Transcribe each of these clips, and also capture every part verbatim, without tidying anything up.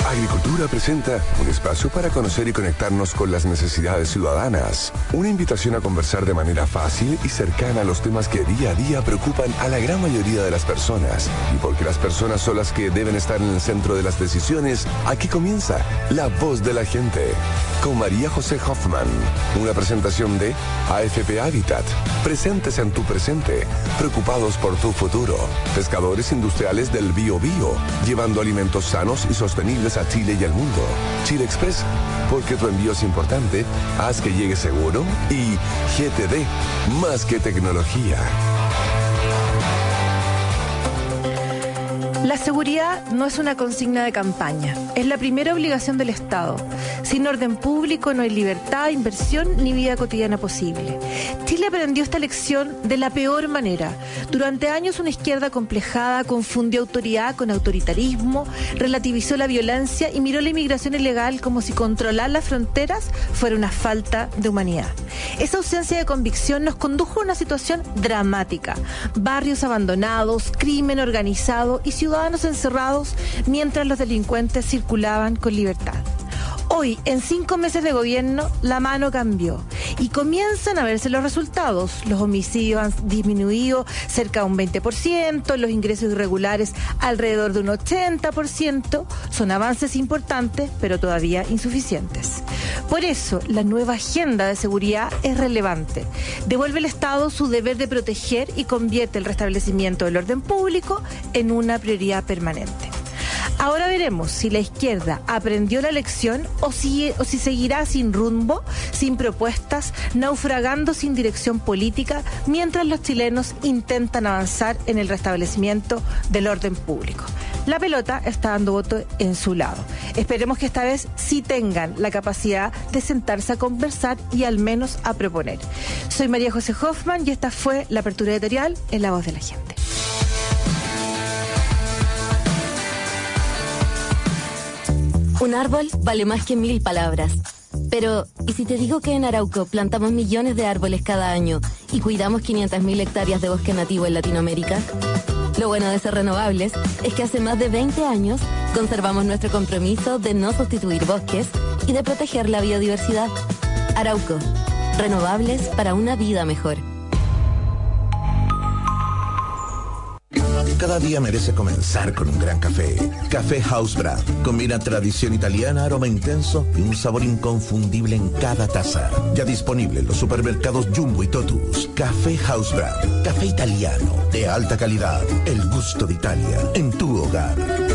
Agricultura presenta un espacio para conocer y conectarnos con las necesidades ciudadanas. Una invitación a conversar de manera fácil y cercana a los temas que día a día preocupan a la gran mayoría de las personas. Y porque las personas son las que deben estar en el centro de las decisiones, aquí comienza La Voz de la Gente. Con María José Hoffman. Una presentación de A F P Habitat. Presentes en tu presente. Preocupados por tu futuro. Pescadores industriales del Bío Bío. Llevando alimentos sanos y sostenibles a Chile y al mundo. Chile Express, porque tu envío es importante, haz que llegue seguro. Y G T D, más que tecnología. La seguridad no es una consigna de campaña, es la primera obligación del Estado. Sin orden público no hay libertad, inversión ni vida cotidiana posible. Chile aprendió esta lección de la peor manera. Durante años una izquierda complejada confundió autoridad con autoritarismo, relativizó la violencia y miró la inmigración ilegal como si controlar las fronteras fuera una falta de humanidad. Esa ausencia de convicción nos condujo a una situación dramática. Barrios abandonados, crimen organizado y ciudadanos ciudadanos encerrados mientras los delincuentes circulaban con libertad. Hoy, en cinco meses de gobierno, la mano cambió y comienzan a verse los resultados. Los homicidios han disminuido cerca de un veinte por ciento, los ingresos irregulares alrededor de un ochenta por ciento. Son avances importantes, pero todavía insuficientes. Por eso, la nueva agenda de seguridad es relevante. Devuelve al Estado su deber de proteger y convierte el restablecimiento del orden público en una prioridad permanente. Ahora veremos si la izquierda aprendió la lección o si, o si seguirá sin rumbo, sin propuestas, naufragando sin dirección política, mientras los chilenos intentan avanzar en el restablecimiento del orden público. La pelota está dando voto en su lado. Esperemos que esta vez sí tengan la capacidad de sentarse a conversar y al menos a proponer. Soy María José Hoffman y esta fue la apertura editorial en La Voz de la Gente. Un árbol vale más que mil palabras. Pero, ¿y si te digo que en Arauco plantamos millones de árboles cada año y cuidamos quinientas mil hectáreas de bosque nativo en Latinoamérica? Lo bueno de ser renovables es que hace más de veinte años conservamos nuestro compromiso de no sustituir bosques y de proteger la biodiversidad. Arauco, renovables para una vida mejor. Cada día merece comenzar con un gran café. Café House Brand. Combina tradición italiana, aroma intenso y un sabor inconfundible en cada taza. Ya disponible en los supermercados Jumbo y Totus. Café House Brand. Café italiano de alta calidad. El gusto de Italia en tu hogar.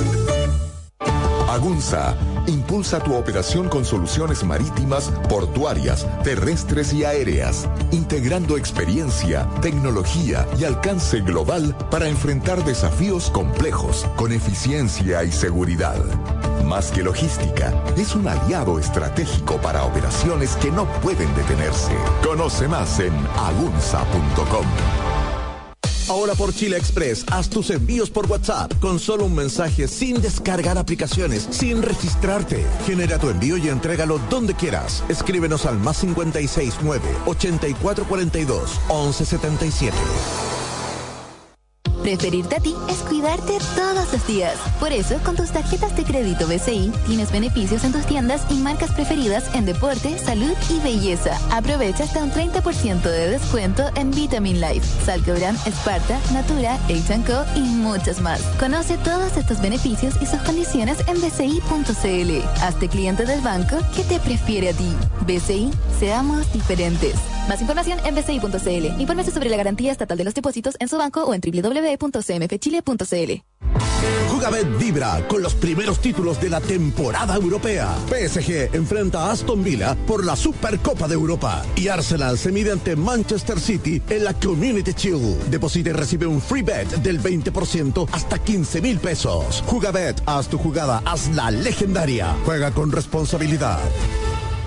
Agunza impulsa tu operación con soluciones marítimas, portuarias, terrestres y aéreas, integrando experiencia, tecnología y alcance global para enfrentar desafíos complejos con eficiencia y seguridad. Más que logística, es un aliado estratégico para operaciones que no pueden detenerse. Conoce más en agunza punto com. Ahora por Chile Express, haz tus envíos por WhatsApp con solo un mensaje, sin descargar aplicaciones, sin registrarte. Genera tu envío y entrégalo donde quieras. Escríbenos al más cincuenta y seis nueve, ochenta y cuatro cuarenta y dos, once setenta y siete. Preferirte a ti es cuidarte todos los días. Por eso, con tus tarjetas de crédito B C I, tienes beneficios en tus tiendas y marcas preferidas en deporte, salud y belleza. Aprovecha hasta un treinta por ciento de descuento en Vitamin Life, Salcobran, Esparta, Natura, H and Co y muchas más. Conoce todos estos beneficios y sus condiciones en b c i punto c l. Hazte cliente del banco que te prefiere a ti. B C I, seamos diferentes. Más información en b c i punto c l. Infórmese sobre la garantía estatal de los depósitos en su banco o en doble u doble u doble u punto c m f chile punto c l. Jugabet vibra con los primeros títulos de la temporada europea. P S G enfrenta a Aston Villa por la Supercopa de Europa y Arsenal se mide ante Manchester City en la Community Shield. Deposita y recibe un free bet del veinte por ciento hasta quince mil pesos. Jugabet, haz tu jugada, hazla legendaria. Juega con responsabilidad.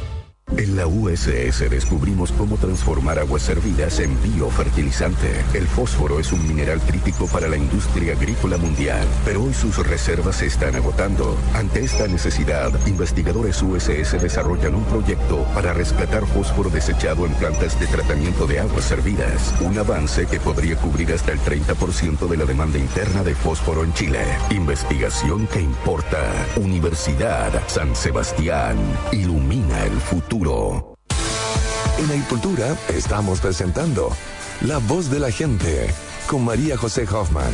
En la U S S descubrimos cómo transformar aguas servidas en biofertilizante. El fósforo es un mineral crítico para la industria agrícola mundial, pero hoy sus reservas se están agotando. Ante esta necesidad, investigadores U S S desarrollan un proyecto para rescatar fósforo desechado en plantas de tratamiento de aguas servidas. Un avance que podría cubrir hasta el treinta por ciento de la demanda interna de fósforo en Chile. Investigación que importa. Universidad San Sebastián. Ilumina el futuro. En Agricultura estamos presentando La Voz de la Gente con María José Hoffman.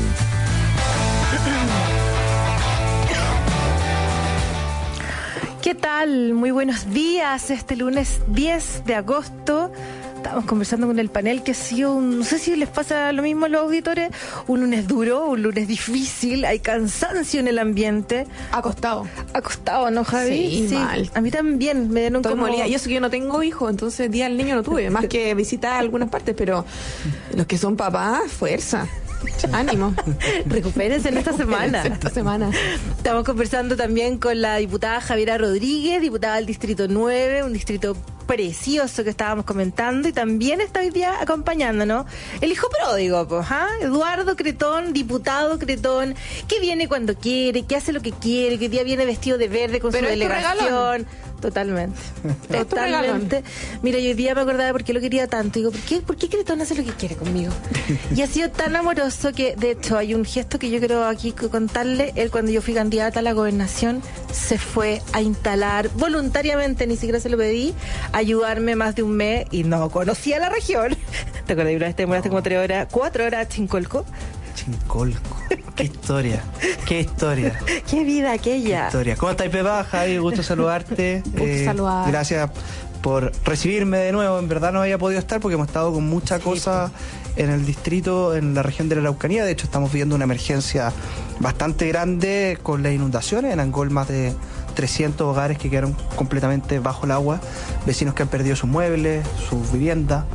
¿Qué tal? Muy buenos días. Este lunes diez de agosto estamos conversando con el panel que ha sido, un, no sé si les pasa lo mismo a los auditores, un lunes duro, un lunes difícil, hay cansancio en el ambiente. Acostado. Acostado, ¿no, Javi? Sí, sí. Mal. A mí también me dieron Estoy como... molida. Y eso que yo no tengo hijos, entonces día del niño no tuve, más que visitar algunas partes, pero los que son papás, fuerza. Ánimo. Recupérense en esta semana. Esta semana. Estamos conversando también con la diputada Javiera Rodríguez, diputada del Distrito nueve, un distrito precioso que estábamos comentando, y también está hoy día acompañándonos el hijo pródigo, pues, ¿ah? Eduardo Cretón, diputado Cretón, que viene cuando quiere, que hace lo que quiere, que hoy día viene vestido de verde con Pero su es tu delegación. regalón. Totalmente. Es tu Totalmente. Mira, yo hoy día me acordaba de por qué lo quería tanto. Digo, ¿por qué, ¿por qué Cretón hace lo que quiere conmigo? Y ha sido tan amoroso que, de hecho, hay un gesto que yo quiero aquí contarle. Él, cuando yo fui candidata a la gobernación, se fue a instalar voluntariamente, ni siquiera se lo pedí, a ayudarme más de un mes, y no conocía la región. ¿Te acuerdas? Una vez te demoraste como tres horas, cuatro horas a Chincolco. Chincolco. Qué historia. Qué historia. Qué vida aquella. Qué historia. ¿Cómo estás, Pepa? Javi, gusto saludarte. Gusto eh, saludar. Gracias por recibirme de nuevo. En verdad no había podido estar porque hemos estado con muchas sí, cosas en el distrito, en la región de la Araucanía. De hecho, estamos viviendo una emergencia bastante grande con las inundaciones. En Angol, más de trescientos hogares que quedaron completamente bajo el agua, vecinos que han perdido sus muebles, sus viviendas.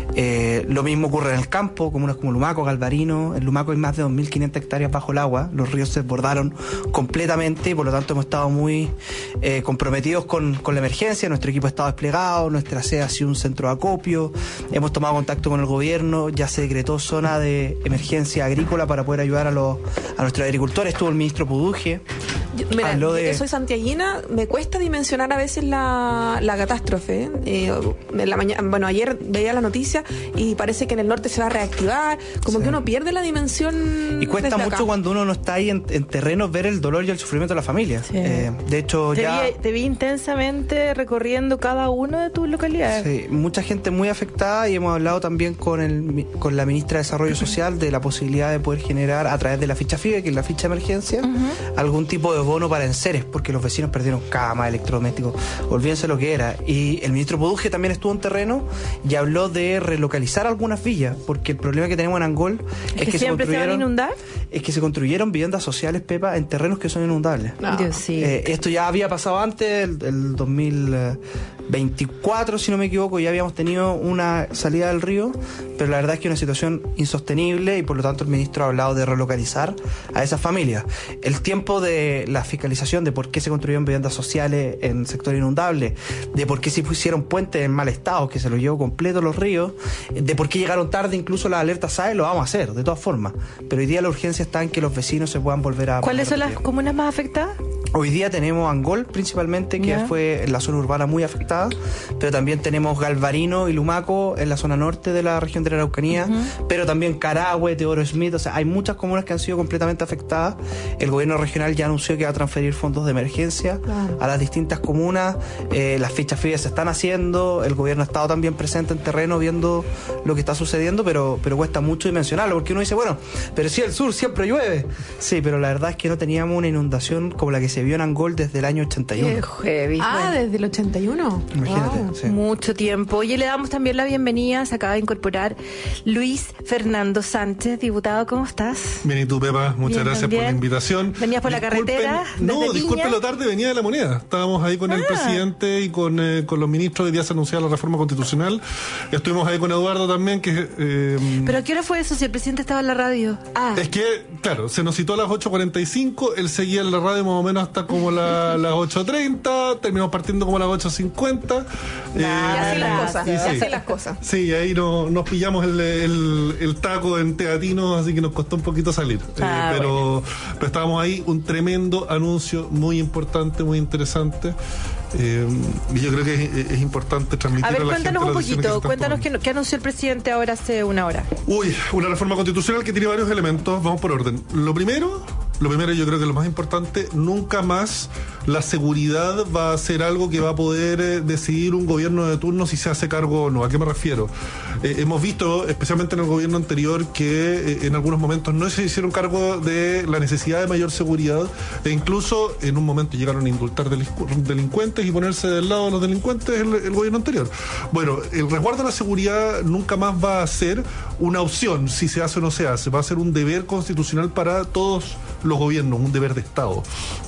Eh, lo mismo ocurre en el campo, comunas como Lumaco, Galvarino. En Lumaco hay más de dos mil quinientas hectáreas bajo el agua, los ríos se desbordaron completamente y por lo tanto hemos estado muy eh, comprometidos con, con la emergencia. Nuestro equipo ha estado desplegado, nuestra sede ha sido un centro de acopio, hemos tomado contacto con el gobierno, ya se decretó zona de emergencia agrícola para poder ayudar a, los, a nuestros agricultores. Estuvo el ministro Puduje. Yo, mira, Habló de... yo soy santiaguina, me cuesta dimensionar a veces la, la catástrofe. Eh, en la mañana, bueno, ayer veía la noticia y parece que en el norte se va a reactivar, como sí. que uno pierde la dimensión. Y cuesta mucho acá. Cuando uno no está ahí en, en terrenos ver el dolor y el sufrimiento de la familia. Sí. Eh, de hecho, te ya... Vi, te vi intensamente recorriendo cada uno de tus localidades. Sí, mucha gente muy afectada y hemos hablado también con, el, con la ministra de Desarrollo Social de la posibilidad de poder generar a través de la ficha FIBE, que es la ficha de emergencia, uh-huh. algún tipo de bono para enseres, porque los vecinos perdieron camas, electrodomésticos, olvídense lo que era. Y el ministro Poduje también estuvo en terreno y habló de relocalizar algunas villas, porque el problema que tenemos en Angol es, ¿Es que, que siempre se, se van a inundar. Es que se construyeron viviendas sociales, Pepa, en terrenos que son inundables. No. Dios, sí. eh, esto ya había pasado antes, el, el dos mil veinticuatro, si no me equivoco, ya habíamos tenido una salida del río, pero la verdad es que es una situación insostenible y por lo tanto el ministro ha hablado de relocalizar a esas familias. El tiempo de la fiscalización de por qué se construyeron viviendas sociales en sector inundable, de por qué se pusieron puentes en mal estado, que se los llevó completo los ríos, de por qué llegaron tarde incluso las alertas S A E, lo vamos a hacer, de todas formas. Pero hoy día la urgencia está en que los vecinos se puedan volver a... ¿Cuáles son las comunas más afectadas? Hoy día tenemos Angol principalmente, que yeah. fue en la zona urbana muy afectada, pero también tenemos Galvarino y Lumaco en la zona norte de la región de la Araucanía, uh-huh. pero también Carahue, Teodoro Smith, o sea, hay muchas comunas que han sido completamente afectadas. El gobierno regional ya anunció que va a transferir fondos de emergencia claro. a las distintas comunas, eh, las fichas FIBE se están haciendo, el gobierno ha estado también presente en terreno viendo lo que está sucediendo, pero, pero cuesta mucho dimensionarlo, porque uno dice, bueno, pero si el sur siempre llueve. Sí, pero la verdad es que no teníamos una inundación como la que se vio en Angol desde el año ochenta y uno. Qué heavy. Ah, bueno. Desde el ochenta y uno. Imagínate. Wow. Sí. Mucho tiempo. Oye, le damos también la bienvenida, se acaba de incorporar Luis Fernando Sánchez, diputado, ¿cómo estás? Bien, y tú, Pepa, muchas Bien, gracias también. por la invitación. ¿Venías por disculpen, la carretera? No, disculpe lo tarde, venía de La Moneda. Estábamos ahí con ah. el presidente y con, eh, con los ministros. Hoy día se anunciaba la reforma constitucional. Estuvimos ahí con Eduardo también, que... Eh, ¿Pero a qué hora fue eso si el presidente estaba en la radio? Ah. Es que, claro, se nos citó a las ocho cuarenta y cinco, él seguía en la radio más o menos hasta como la, las ocho treinta, terminamos partiendo como a las ocho cincuenta. Y así las cosas, y y sí. así las cosas. Sí, ahí no, nos pillamos el, el, el taco en Teatino, así que nos costó un poquito salir. Ah, eh, pero, bueno. pero estábamos ahí, un tremendo anuncio muy importante, muy interesante. Eh, y yo creo que es, es importante transmitir A ver, a la gente cuéntanos un las decisiones que se poquito, están cuéntanos tomando. qué, qué anunció el presidente ahora hace una hora. Uy, una reforma constitucional que tiene varios elementos. Vamos por orden. Lo primero, lo primero yo creo que lo más importante, nunca más la seguridad va a ser algo que va a poder eh, decidir un gobierno de turno si se hace cargo o no. ¿A qué me refiero? Eh, hemos visto, especialmente en el gobierno anterior, que eh, en algunos momentos no se hicieron cargo de la necesidad de mayor seguridad e incluso en un momento llegaron a indultar delincu- delincuentes y ponerse del lado de los delincuentes el, el gobierno anterior. Bueno, el resguardo de la seguridad nunca más va a ser una opción si se hace o no se hace. Va a ser un deber constitucional para todos los gobiernos, un deber de Estado.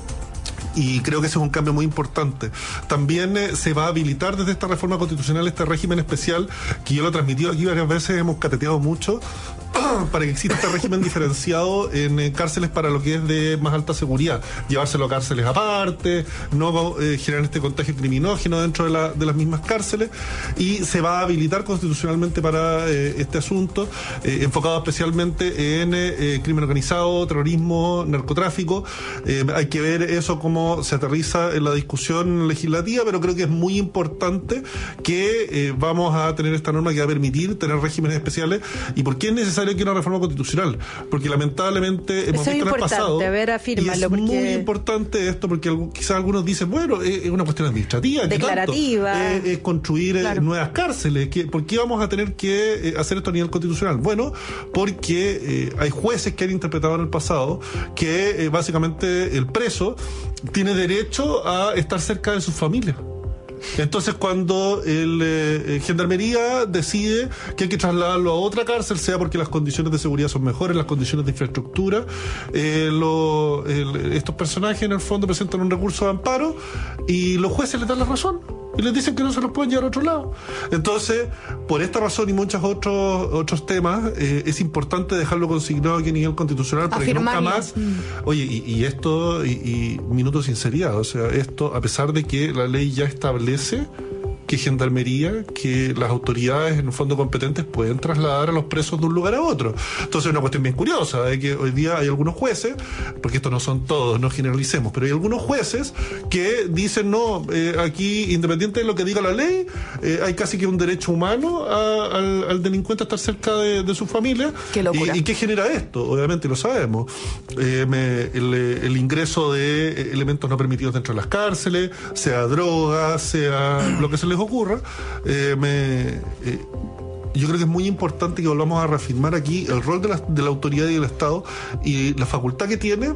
Y creo que ese es un cambio muy importante. También eh, se va a habilitar desde esta reforma constitucional este régimen especial, que yo lo he transmitido aquí varias veces, hemos cateteado mucho, para que exista este régimen diferenciado en, en cárceles para lo que es de más alta seguridad. Llevárselo a cárceles aparte, no eh, generar este contagio criminógeno dentro de, la, de las mismas cárceles, y se va a habilitar constitucionalmente para eh, este asunto, eh, enfocado especialmente en eh, crimen organizado, terrorismo, narcotráfico. Eh, hay que ver eso cómo se aterriza en la discusión legislativa, pero creo que es muy importante que eh, vamos a tener esta norma que va a permitir tener regímenes especiales. ¿Y por qué es necesario que una reforma constitucional? Porque lamentablemente hemos Eso es visto en el pasado, importante, a ver, afírmalo, y es porque- muy importante esto, porque algu- quizás algunos dicen, bueno, es, es una cuestión administrativa, ¿qué tanto? Declarativa. Eh, es construir eh, Claro. nuevas cárceles. ¿Qué- ¿Por qué vamos a tener que eh, hacer esto a nivel constitucional? Bueno, porque eh, hay jueces que han interpretado en el pasado que eh, básicamente el preso tiene derecho a estar cerca de su familia. Entonces, cuando el eh, Gendarmería decide que hay que trasladarlo a otra cárcel, sea porque las condiciones de seguridad son mejores, las condiciones de infraestructura, eh, lo, el, estos personajes en el fondo presentan un recurso de amparo y los jueces les dan la razón y les dicen que no se los pueden llevar a otro lado. Entonces, por esta razón y muchos otros otros temas, eh, es importante dejarlo consignado aquí a nivel constitucional para que nunca Afirmarlo. más. Oye, y, y esto, y, y minuto de sinceridad, o sea, esto, a pesar de que la ley ya establece que Gendarmería, que las autoridades en el fondo competentes pueden trasladar a los presos de un lugar a otro. Entonces es una cuestión bien curiosa, de que hoy día hay algunos jueces, porque estos no son todos, no generalicemos, pero hay algunos jueces que dicen, no, eh, aquí, independiente de lo que diga la ley, eh, hay casi que un derecho humano a- al, al delincuente a estar cerca de, de su familia. Qué locura. ¿Y, y qué genera esto? Obviamente lo sabemos. Eh, me- el, el ingreso de elementos no permitidos dentro de las cárceles, sea droga, sea lo que se les ocurra. Eh, me, eh, yo creo que es muy importante que volvamos a reafirmar aquí el rol de la, de la autoridad y del Estado y la facultad que tiene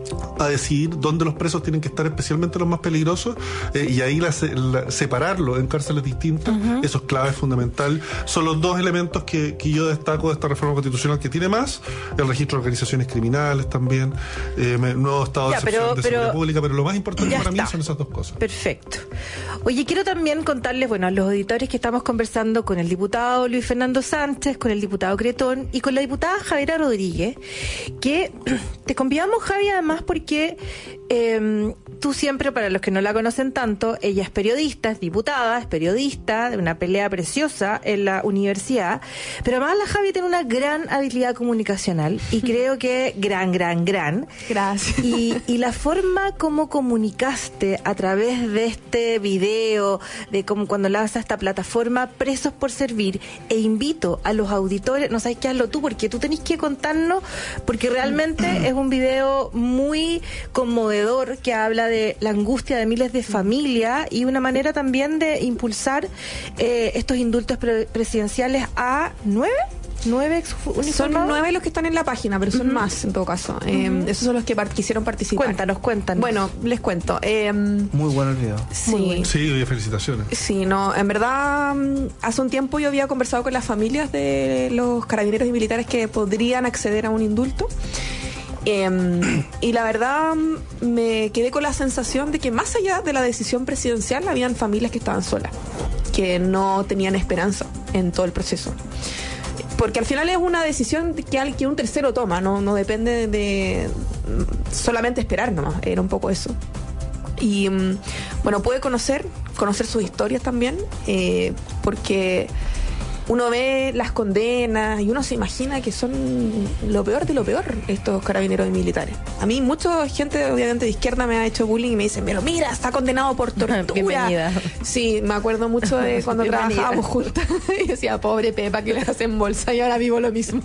a decidir dónde los presos tienen que estar, especialmente los más peligrosos, eh, y ahí la, la, separarlo en cárceles distintas. Uh-huh. Eso es clave, es fundamental. Son los dos elementos que, que yo destaco de esta reforma constitucional, que tiene más: el registro de organizaciones criminales también, eh, nuevo estado Ya, de pero- excepción de pero- seguridad pública, pero lo más importante Ya para está. mí son esas dos cosas. Perfecto. Oye, quiero también contarles, bueno, a los auditores que estamos conversando con el diputado Luis Fernando Sánchez, con el diputado Cretón y con la diputada Javiera Rodríguez, que te convidamos, Javi, además porque eh, tú siempre, para los que no la conocen tanto, ella es periodista, es diputada, es periodista de una pelea preciosa en la universidad, pero además la Javi tiene una gran habilidad comunicacional y creo que gran, gran, gran. Gracias. Y, y la forma como comunicaste a través de este video, de cómo cuando lanzas esta plataforma Presos por Servir, e invito a los auditores, no sabes qué, hazlo tú, porque tú tenés que contarnos, porque realmente es un video muy conmovedor que habla de la angustia de miles de familias y una manera también de impulsar eh, estos indultos pre- presidenciales a nueve. ¿Nueve ex Son uniformados? nueve los que están en la página, pero son Ujú. más en todo caso. Eh, esos son los que par- quisieron participar. Cuéntanos, cuéntanos. Bueno, les cuento. Eh, Muy bueno el video. sí. Muy bueno. Sí, oye, felicitaciones. Sí, no, en verdad, mm, hace un tiempo yo había conversado con las familias de los carabineros y militares que podrían acceder a un indulto. Eh, y la verdad mm, me quedé con la sensación de que más allá de la decisión presidencial habían familias que estaban solas, que no tenían esperanza en todo el proceso. Porque al final es una decisión que, al- que un tercero toma, no, no depende de, solamente esperar nomás, era un poco eso. Y bueno, pude conocer, conocer sus historias también, eh, porque uno ve las condenas y uno se imagina que son lo peor de lo peor estos carabineros y militares. A mí mucha gente obviamente de izquierda me ha hecho bullying y me dicen, pero mira, está condenado por tortura. Bienvenida. Sí, me acuerdo mucho de cuando trabajábamos juntas y decía, pobre Pepa, que le hacen bolsa y ahora vivo lo mismo.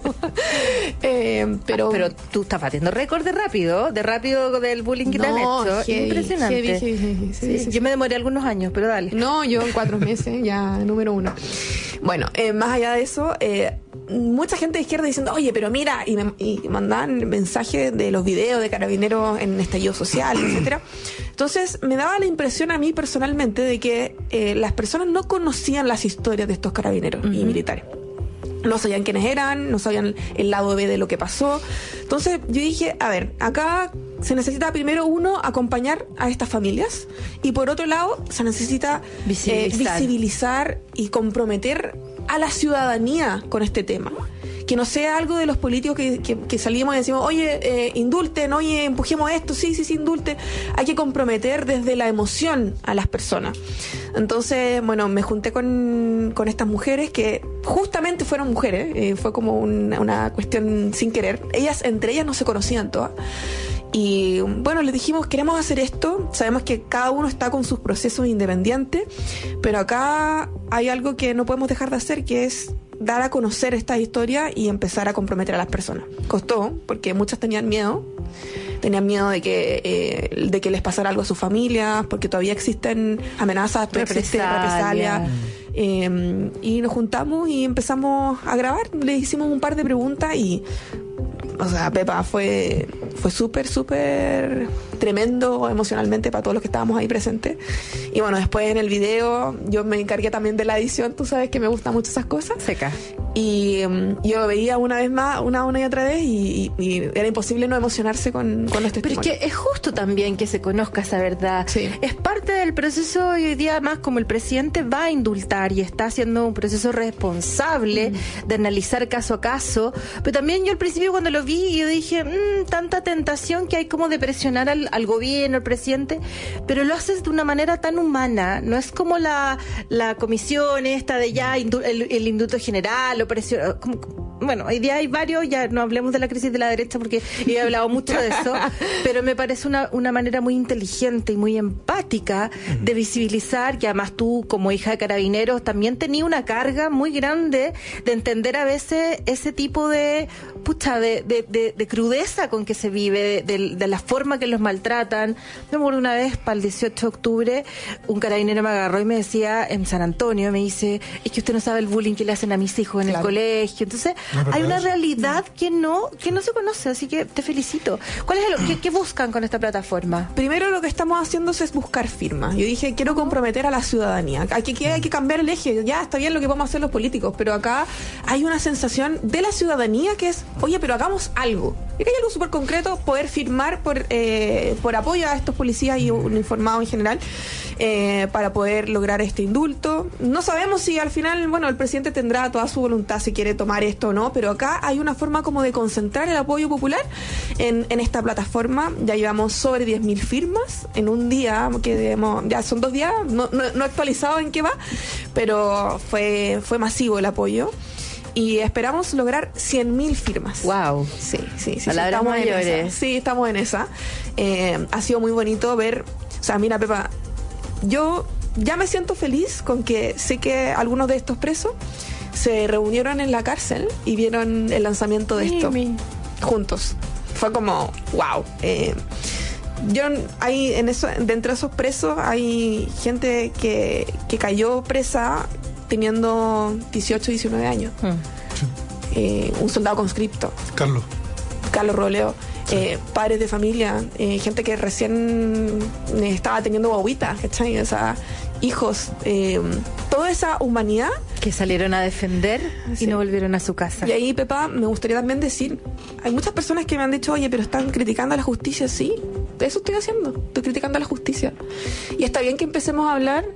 eh, pero, ah, pero tú estás batiendo récord de rápido, de rápido del bullying que no, te han hecho. heavy, Impresionante. Heavy, heavy, heavy, sí, sí, sí, yo sí. me demoré algunos años, pero dale. No, yo en cuatro meses, ya número uno. Bueno, eh, más allá de eso, eh, mucha gente de izquierda diciendo, oye, pero mira, y me y mandaban mensajes de los videos de carabineros en estallido social, etcétera. Entonces, me daba la impresión a mí personalmente de que eh, las personas no conocían las historias de estos carabineros uh-huh. y militares. No sabían quiénes eran, no sabían el lado B de lo que pasó. Entonces yo dije, a ver, acá se necesita primero uno acompañar a estas familias y por otro lado se necesita visibilizar, eh, visibilizar y comprometer a la ciudadanía con este tema. Que no sea algo de los políticos que, que, que salimos y decimos, oye, eh, indulten, oye, empujemos esto, sí, sí, sí, indulten. Hay que comprometer desde la emoción a las personas. Entonces, bueno, me junté con, con estas mujeres que justamente fueron mujeres, eh, fue como un, una cuestión sin querer. Ellas, entre ellas no se conocían todas. Y bueno, les dijimos, queremos hacer esto, sabemos que cada uno está con sus procesos independientes, pero acá hay algo que no podemos dejar de hacer, que es dar a conocer esta historia y empezar a comprometer a las personas. Costó, porque muchas tenían miedo, tenían miedo de que eh, de que les pasara algo a sus familias, porque todavía existen amenazas, todavía existe represalia. Eh, y nos juntamos y empezamos a grabar, les hicimos un par de preguntas y o sea, Pepa, fue fue súper, súper tremendo emocionalmente para todos los que estábamos ahí presentes. Y bueno, después en el video yo me encargué también de la edición, tú sabes que me gustan mucho esas cosas. Seca. Y um, yo veía una vez más, una, una y otra vez, y, y, y era imposible no emocionarse con, con los testimonios. Pero es que es justo también que se conozca esa verdad. Sí. Es parte del proceso, y hoy día más como el presidente va a indultar y está haciendo un proceso responsable mm. de analizar caso a caso. Pero también yo al principio cuando lo vi, yo dije, mmm, tanta tentación que hay como de presionar al, al gobierno, al presidente, pero lo haces de una manera tan humana. No es como la, la comisión esta de ya indu- el, el indulto general, presión, como, bueno, hoy día hay varios, ya no hablemos de la crisis de la derecha porque he hablado mucho de eso, pero me parece una, una manera muy inteligente y muy empática de visibilizar, que además tú como hija de carabineros también tenías una carga muy grande de entender a veces ese tipo de pucha, de, de, de, de crudeza con que se vive, de, de, de la forma que los maltratan. Me acuerdo una vez para el dieciocho de octubre un carabinero me agarró y me decía en San Antonio, me dice, es que usted no sabe el bullying que le hacen a mis hijos en claro. el colegio. Entonces no, hay una realidad que no que no se conoce, así que te felicito. ¿Cuál es el, qué, qué buscan con esta plataforma? Primero lo que estamos haciendo es buscar firmas. Yo dije, quiero comprometer a la ciudadanía. Hay que, hay que cambiar el eje. Ya está bien lo que podemos hacer los políticos, pero acá hay una sensación de la ciudadanía que es, oye, pero hagamos algo. Y que hay algo súper concreto, poder firmar por, eh, por apoyo a estos policías y uniformados en general, eh, para poder lograr este indulto. No sabemos si al final, bueno, el presidente tendrá toda su voluntad si quiere tomar esto o no, pero acá hay una forma como de concentrar el apoyo popular en, en esta plataforma. Ya llevamos sobre diez mil firmas en un día, que debemos, ya son dos días, no, no, no he actualizado en qué va, pero fue, fue masivo el apoyo. Y esperamos lograr cien mil firmas. Wow. Sí, sí, sí. Palabras sí, mayores. En esa. Sí, estamos en esa. Eh, ha sido muy bonito ver. O sea, mira, Pepa, yo ya me siento feliz con que sé que algunos de estos presos se reunieron en la cárcel y vieron el lanzamiento de esto Mimi. juntos. Fue como, wow. Eh, yo hay en eso, dentro de esos presos hay gente que, que cayó presa teniendo dieciocho, diecinueve años. Hmm. Eh, un soldado conscripto. Carlos. Carlos Roleo. Sí. Eh, padres de familia, eh, gente que recién eh, estaba teniendo guaguitas, ¿cachai? O sea, hijos. Eh, toda esa humanidad. Que salieron a defender sí. y no volvieron a su casa. Y ahí, Pepa, me gustaría también decir, hay muchas personas que me han dicho, oye, pero están criticando a la justicia. Sí, eso estoy haciendo, estoy criticando a la justicia. Y está bien que empecemos a hablar,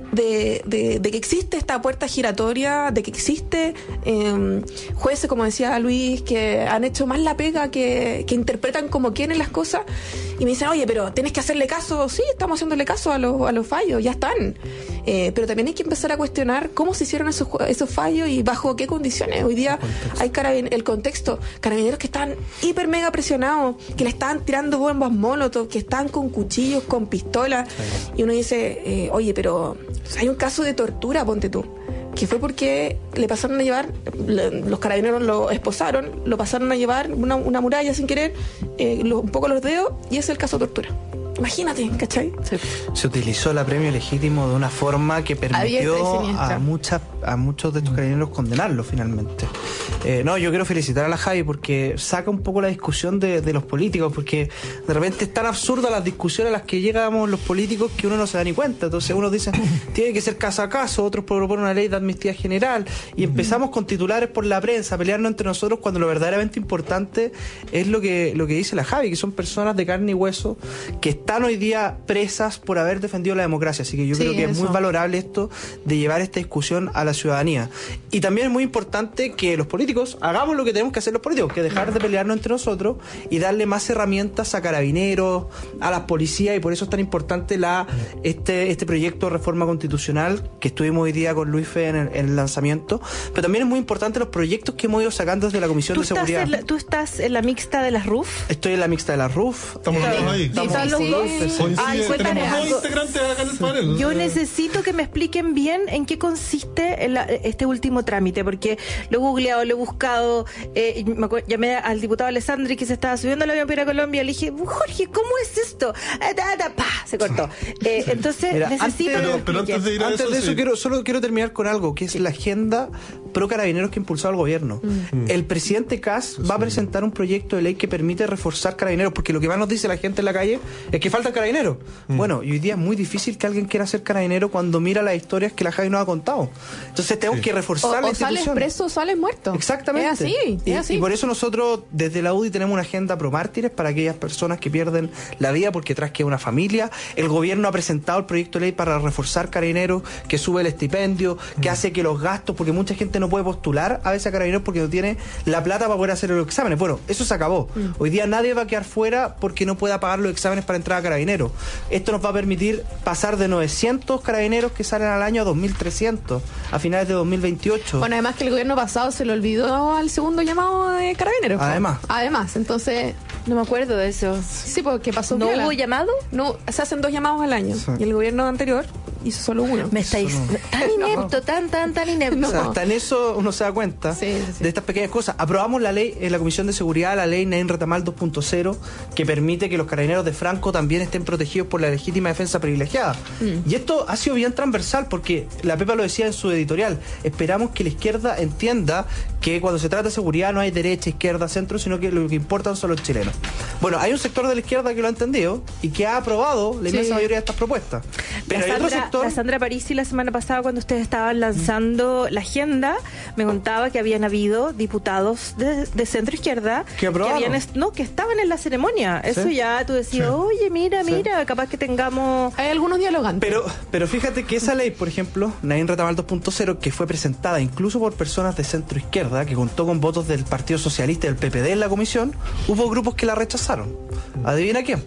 de, de, de que existe esta puerta giratoria, de que existe eh, jueces, como decía Luis, que han hecho más la pega, que, que interpretan como quieren las cosas, y me dicen, oye, pero tienes que hacerle caso. Sí, estamos haciéndole caso a los, a los fallos, ya están. Eh, pero también hay que empezar a cuestionar cómo se hicieron esos, esos fallos y bajo qué condiciones. Hoy día hay carabin- el contexto, carabineros que están hiper mega presionados, que le están tirando bombas molotov, que están con cuchillos, con pistolas, sí. Y uno dice, eh, oye, pero hay un caso de tortura, ponte tú, que fue porque le pasaron a llevar, le, los carabineros lo esposaron, lo pasaron a llevar una, una muralla sin querer, eh, lo, un poco los dedos, y ese es el caso de tortura. Imagínate, ¿cachai? Sí. Se utilizó el apremio legítimo de una forma que permitió a muchas a muchos de estos carabineros condenarlo finalmente. Eh, no, yo quiero felicitar a la Javi porque saca un poco la discusión de, de los políticos, porque de repente es tan absurda las discusiones a las que llegamos los políticos que uno no se da ni cuenta. Entonces unos dicen, tiene que ser caso a caso, otros proponen una ley de amnistía general, y empezamos con titulares por la prensa a pelearnos entre nosotros cuando lo verdaderamente importante es lo que, lo que dice la Javi, que son personas de carne y hueso que están hoy día presas por haber defendido la democracia. Así que yo sí, creo que eso. Es muy valorable esto de llevar esta discusión a la ciudadanía. Y también es muy importante que los políticos hagamos lo que tenemos que hacer los políticos, que dejar de pelearnos entre nosotros y darle más herramientas a carabineros, a las policías, y por eso es tan importante la este este proyecto de reforma constitucional que estuvimos hoy día con Luis Fe en el, en el lanzamiento. Pero también es muy importante los proyectos que hemos ido sacando desde la Comisión de Seguridad. La, ¿Tú estás en la mixta de las R U F? Estoy en la mixta de las R U F. Estamos eh, ahí. Estamos ¿Están los dos? Sí. Ay, tenemos dos integrantes acá en el panel. Yo necesito que me expliquen bien en qué consiste el, este último trámite, porque lo he googleado, lo he buscado, eh, me acuerdo, llamé al diputado Alessandri que se estaba subiendo al avión para ir a Colombia, le dije, Jorge, ¿cómo es esto? Ah, da, da, pa, se cortó. Eh, entonces, Mira, necesito antes, que pero antes de ir a antes eso, de eso sí. quiero, solo quiero terminar con algo, que es la agenda pro carabineros que impulsó el gobierno. Mm. El presidente Kass va a presentar un proyecto de ley que permite reforzar carabineros, porque lo que más nos dice la gente en la calle es que faltan carabineros. Mm. Bueno, y hoy día es muy difícil que alguien quiera ser carabinero cuando mira las historias que la Javi nos ha contado. Entonces tenemos sí. que reforzar o, la o sales preso o sales muerto. Exactamente. Es así, es y, así. Y por eso nosotros desde la U D I tenemos una agenda pro mártires para aquellas personas que pierden la vida porque tras que una familia. El gobierno ha presentado el proyecto de ley para reforzar carabineros, que sube el estipendio, que mm. hace que los gastos, porque mucha gente no puede postular a veces a carabineros porque no tiene la plata para poder hacer los exámenes. Bueno, eso se acabó. Mm. Hoy día nadie va a quedar fuera porque no pueda pagar los exámenes para entrar a carabineros. Esto nos va a permitir pasar de novecientos carabineros que salen al año a dos mil trescientos a finales de dos mil veintiocho. Bueno, además que el gobierno pasado se le olvidó al segundo llamado de carabineros. Además. Además, entonces... No me acuerdo de eso. Sí, porque pasó ¿No viola. hubo llamado? No, se hacen dos llamados al año. Sí. Y el gobierno anterior hizo solo uno. Me estáis no. tan inepto, no. tan, tan, tan inepto. No. O sea, hasta en eso uno se da cuenta sí, sí, sí. de estas pequeñas cosas. Aprobamos la ley en la Comisión de Seguridad, la ley Nain Retamal dos punto cero, que permite que los carabineros de Franco también estén protegidos por la legítima defensa privilegiada. Mm. Y esto ha sido bien transversal porque la Pepa lo decía en su editorial. Esperamos que la izquierda entienda que cuando se trata de seguridad no hay derecha, izquierda, centro, sino que lo que importan son los chilenos. Bueno, hay un sector de la izquierda que lo ha entendido y que ha aprobado la inmensa sí. mayoría de estas propuestas. Pero la hay Sandra, otro sector... La Sandra Parisi la semana pasada, cuando ustedes estaban lanzando mm. la agenda, me contaba que habían habido diputados de, de centro izquierda que aprobaron. Que habían, no, que estaban en la ceremonia. ¿Sí? Eso ya tú decías, sí. oye, mira, sí. mira, capaz que tengamos... Hay algunos dialogantes. Pero, pero fíjate que esa ley, por ejemplo, Nain Retamal dos punto cero, que fue presentada incluso por personas de centro izquierda, que contó con votos del Partido Socialista y del P P D en la comisión, hubo grupos que la rechazaron. ¿Adivina quién?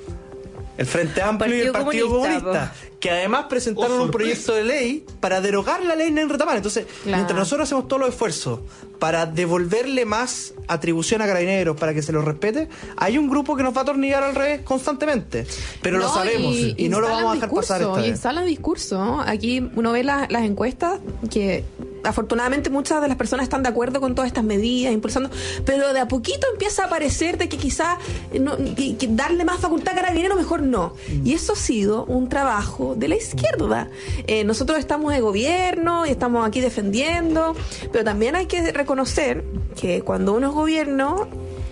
El Frente Amplio y el Partido Comunista, Comunista que además presentaron oh, un proyecto de ley para derogar la ley Nain Retamal. Entonces, claro. mientras nosotros hacemos todos los esfuerzos para devolverle más atribución a carabineros, para que se los respete, hay un grupo que nos va a atornillar al revés constantemente. Pero no, lo sabemos y, y no lo vamos a dejar discurso, pasar esta y vez. instalan discurso, ¿no? Aquí uno ve la, las encuestas que afortunadamente muchas de las personas están de acuerdo con todas estas medidas, impulsando, pero de a poquito empieza a aparecer de que quizás no, que, que darle más facultad a carabineros mejor no. Mm. Y eso ha sido un trabajo de la izquierda. Eh, nosotros estamos de gobierno y estamos aquí defendiendo, pero también hay que reconocer que cuando uno es gobierno,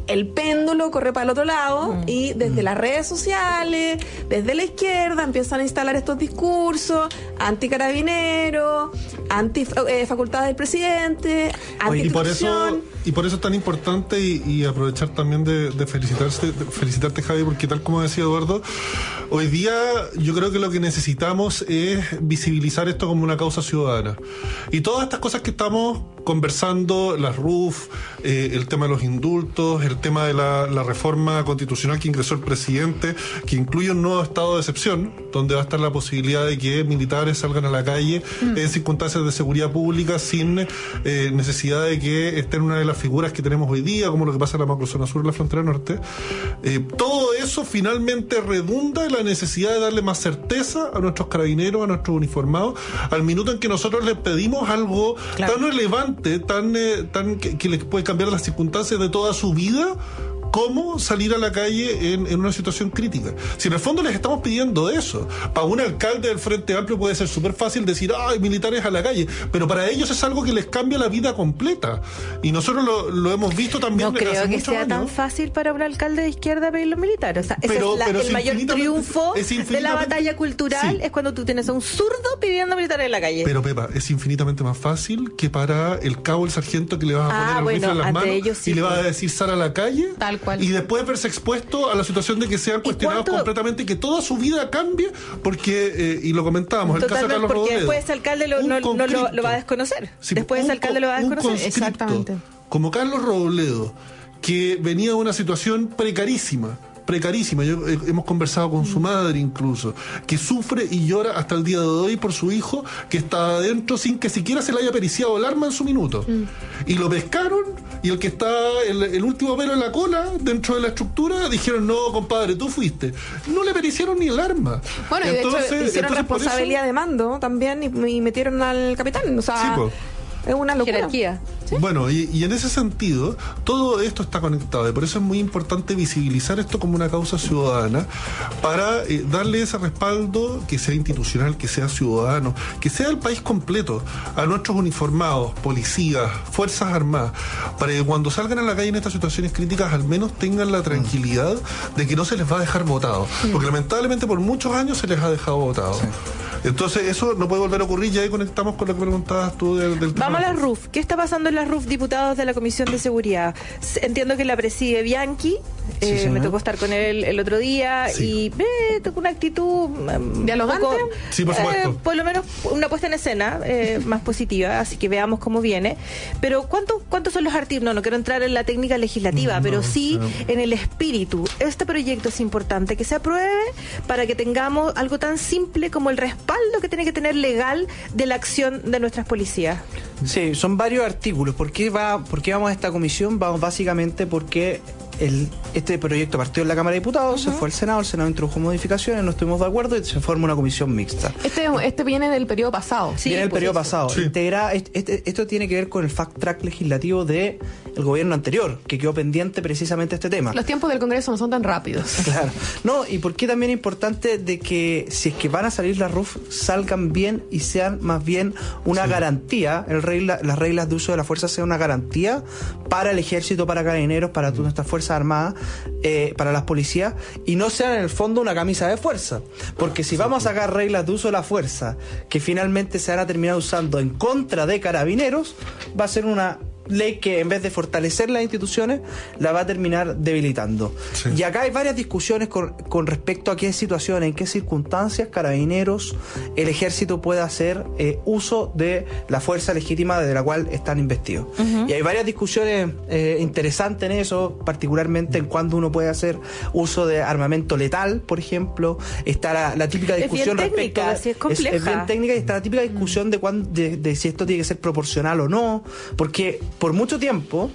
el péndulo corre para el otro lado mm. y desde mm. las redes sociales, desde la izquierda, empiezan a instalar estos discursos anticarabineros, anti eh, facultades del presidente, anti y por eso y por eso es tan importante y, y aprovechar también de, de felicitarse, de felicitarte, Javi, porque tal como decía Eduardo, hoy día yo creo que lo que necesitamos es visibilizar esto como una causa ciudadana. Y todas estas cosas que estamos conversando, las R U F, eh, el tema de los indultos, el tema de la, la reforma constitucional que ingresó el presidente, que incluye un nuevo estado de excepción, donde va a estar la posibilidad de que militares salgan a la calle mm. en circunstancias de seguridad pública sin eh, necesidad de que estén una de las figuras que tenemos hoy día, como lo que pasa en la macrozona sur de la frontera norte. Eh, todo eso finalmente redunda en la necesidad de darle más certeza a nuestros carabineros, a nuestros uniformados, al minuto en que nosotros les pedimos algo claro. tan relevante, tan, eh, tan que, que les puede cambiar las circunstancias de toda su vida, cómo salir a la calle en, en una situación crítica. Si en el fondo les estamos pidiendo eso, para un alcalde del Frente Amplio puede ser súper fácil decir, ay, militares a la calle, pero para ellos es algo que les cambia la vida completa. Y nosotros lo, lo hemos visto también. No creo hace que sea años. tan fácil para un alcalde de izquierda pedir los militares. O sea, ese pero, es la, pero el mayor triunfo de la batalla cultural, sí. es cuando tú tienes a un zurdo pidiendo militares en la calle. Pero, Pepa, es infinitamente más fácil que para el cabo, el sargento, que le vas a poner ah, el bueno, rifle en las manos ellos, sí, y le vas pues. a decir, sal a la calle. Tal cual. Y después verse expuesto a la situación de que sean cuestionados completamente y que toda su vida cambie, porque, eh, y lo comentábamos, el caso de Carlos porque Robledo. Después ese alcalde lo, no, no lo, lo va a desconscripto. Sí, después ese alcalde lo va a desconocer. Exactamente. Como Carlos Robledo, que venía de una situación precarísima, precarísima. Yo, eh, hemos conversado con su madre incluso, que sufre y llora hasta el día de hoy por su hijo que está adentro sin que siquiera se le haya periciado el arma en su minuto. Mm. Y lo pescaron y el que está el, el último pelo en la cola dentro de la estructura dijeron, no, compadre, tú fuiste. No le pericieron ni el arma. Bueno, entonces, y de hecho hicieron entonces, responsabilidad eso, de mando también y, y metieron al capitán. O sea, sí, pues. Es una locura. Jerarquía. ¿Sí? Bueno, y, y en ese sentido, todo esto está conectado, y por eso es muy importante visibilizar esto como una causa ciudadana, para eh, darle ese respaldo, que sea institucional, que sea ciudadano, que sea el país completo, a nuestros uniformados, policías, fuerzas armadas, para que cuando salgan a la calle en estas situaciones críticas, al menos tengan la tranquilidad de que no se les va a dejar votados, porque lamentablemente por muchos años se les ha dejado votados. Sí. Entonces eso no puede volver a ocurrir, y ahí conectamos con lo que preguntabas tú del, del tema. Vamos a la R U F. ¿Qué está pasando en la R U F, diputados de la Comisión de Seguridad? Entiendo que la preside Bianchi, sí, eh, me tocó estar con él el otro día, sí. y eh, tocó una actitud dialogante, poco, sí, por supuesto. Eh, por lo menos una puesta en escena eh, más positiva, así que veamos cómo viene. Pero ¿cuántos cuántos son los artículos? No, no quiero entrar en la técnica legislativa, no, pero sí no. en el espíritu. Este proyecto es importante que se apruebe para que tengamos algo tan simple como el respaldo que tiene que tener legal de la acción de nuestras policías. Sí, son varios artículos. ¿Por qué, va, por qué vamos a esta comisión? Vamos básicamente porque el, este proyecto partió en la Cámara de Diputados, uh-huh. se fue al Senado, el Senado introdujo modificaciones, no estuvimos de acuerdo y se forma una comisión mixta. Este, este viene del periodo pasado. Sí, viene del pues periodo sí. pasado. Sí. Integra, este, esto tiene que ver con el fact track legislativo del gobierno anterior, que quedó pendiente precisamente este tema. Los tiempos del Congreso no son tan rápidos. Claro. No, y por qué también es importante de que si es que van a salir las R U F, salgan bien y sean más bien una sí. garantía, el regla, las reglas de uso de la fuerza sean una garantía para el ejército, para carabineros, para todas nuestras fuerzas armadas, eh, para las policías, y no sean en el fondo una camisa de fuerza, porque si vamos a sacar reglas de uso de la fuerza que finalmente se van a terminar usando en contra de carabineros, va a ser una ley que en vez de fortalecer las instituciones la va a terminar debilitando. Sí. Y acá hay varias discusiones con, con respecto a qué situaciones, en qué circunstancias carabineros, el ejército puede hacer eh, uso de la fuerza legítima de la cual están investidos. Uh-huh. Y hay varias discusiones eh, interesantes en eso, particularmente en cuándo uno puede hacer uso de armamento letal, por ejemplo. Está la, la típica discusión es bien técnica, respecto si es compleja. Es, es bien técnica, y está la típica discusión uh-huh. de, cuándo, de, de si esto tiene que ser proporcional o no, porque por mucho tiempo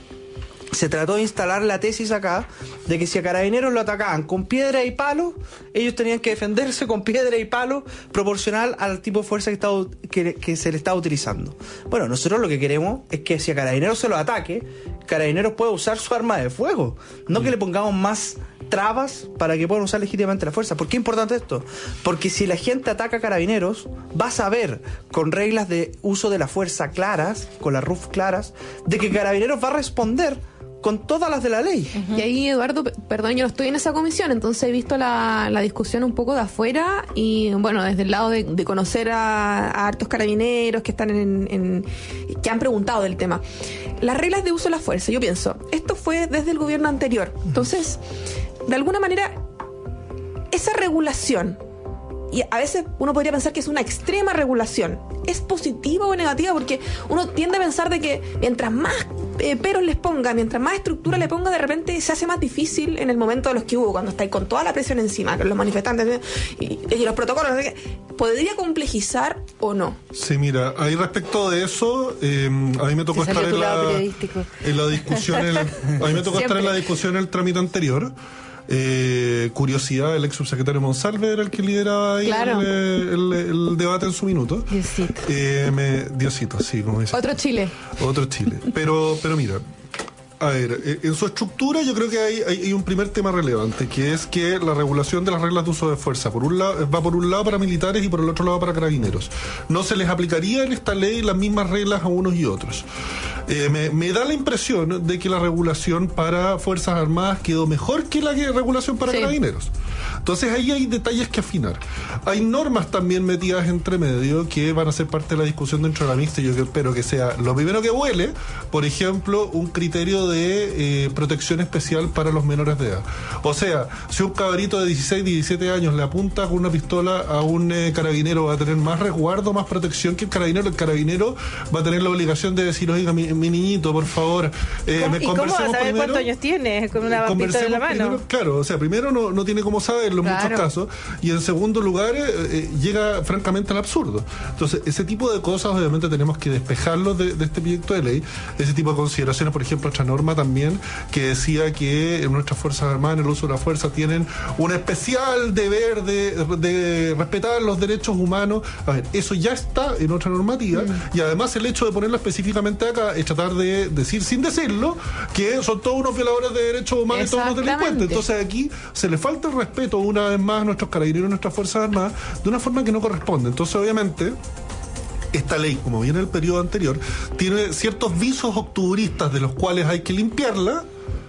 se trató de instalar la tesis acá de que si a carabineros lo atacaban con piedra y palo, ellos tenían que defenderse con piedra y palo proporcional al tipo de fuerza que, estaba, que, que se le estaba utilizando. Bueno, nosotros lo que queremos es que si a carabineros se lo ataque, carabineros pueda usar su arma de fuego, no que le pongamos más trabas para que puedan usar legítimamente la fuerza. ¿Por qué es importante esto? Porque si la gente ataca a carabineros, va a saber, con reglas de uso de la fuerza claras, con las R U F claras, de que carabineros va a responder con todas las de la ley. Uh-huh. Y ahí, Eduardo, p- perdón, yo no estoy en esa comisión, entonces he visto la, la discusión un poco de afuera y, bueno, desde el lado de, de conocer a, a hartos carabineros que están en, en que han preguntado del tema. Las reglas de uso de la fuerza, yo pienso, esto fue desde el gobierno anterior. Entonces, de alguna manera, esa regulación, y a veces uno podría pensar que es una extrema regulación, ¿es positiva o negativa? Porque uno tiende a pensar de que mientras más eh, peros les ponga, mientras más estructura le ponga, de repente se hace más difícil en el momento de los que hubo, cuando estáis con toda la presión encima, con los manifestantes y, y los protocolos. ¿Podría complejizar o no? Sí, mira, ahí respecto de eso, eh, a mí me tocó Se estar salió en tu lado la, periodístico. en la discusión, en la- a mí me tocó estar en la discusión en el trámite anterior. Eh, curiosidad, el ex subsecretario Monsalve era el que lideraba ahí Claro. el, el- el debate en su minuto. Diosito. Eh, me, Diosito, sí, como dice. Otro Chile. Otro Chile. Pero, pero mira, a ver, eh, en su estructura yo creo que hay, hay, hay un primer tema relevante, que es que la regulación de las reglas de uso de fuerza por un lado, va por un lado para militares y por el otro lado para carabineros. No se les aplicaría en esta ley las mismas reglas a unos y otros. Eh, me, me da la impresión de que la regulación para Fuerzas Armadas quedó mejor que la que- regulación para Sí. carabineros. Entonces ahí hay detalles que afinar. Hay normas también metidas entre medio que van a ser parte de la discusión dentro de la mixta y yo que espero que sea lo primero que huele, por ejemplo, un criterio de eh, protección especial para los menores de edad. O sea, si un cabrito de dieciséis, diecisiete años le apunta con una pistola a un eh, carabinero, va a tener más resguardo, más protección que el carabinero. El carabinero va a tener la obligación de decir, oiga, mi, mi niñito, por favor, eh, me ¿Y cómo vas a conversemos saber primero. cuántos años tienes con una pistola en Conversemos la mano? primero, claro, o sea, primero no, no tiene cómo saberlo en Claro. muchos casos, y en segundo lugar eh, eh, llega francamente al absurdo. Entonces, ese tipo de cosas obviamente tenemos que despejarlos de, de este proyecto de ley, ese tipo de consideraciones. Por ejemplo, otra norma también que decía que nuestras Fuerzas Armadas en el uso de la fuerza tienen un especial deber de, de respetar los derechos humanos. A ver, eso ya está en otra normativa, mm. y además el hecho de ponerlo específicamente acá es tratar de decir, sin decirlo, que son todos unos violadores de derechos humanos y todos unos delincuentes. Entonces aquí se le falta el respeto una vez más a nuestros carabineros y a nuestras Fuerzas Armadas de una forma que no corresponde. Entonces, obviamente, esta ley, como viene el periodo anterior, tiene ciertos visos octubristas de los cuales hay que limpiarla.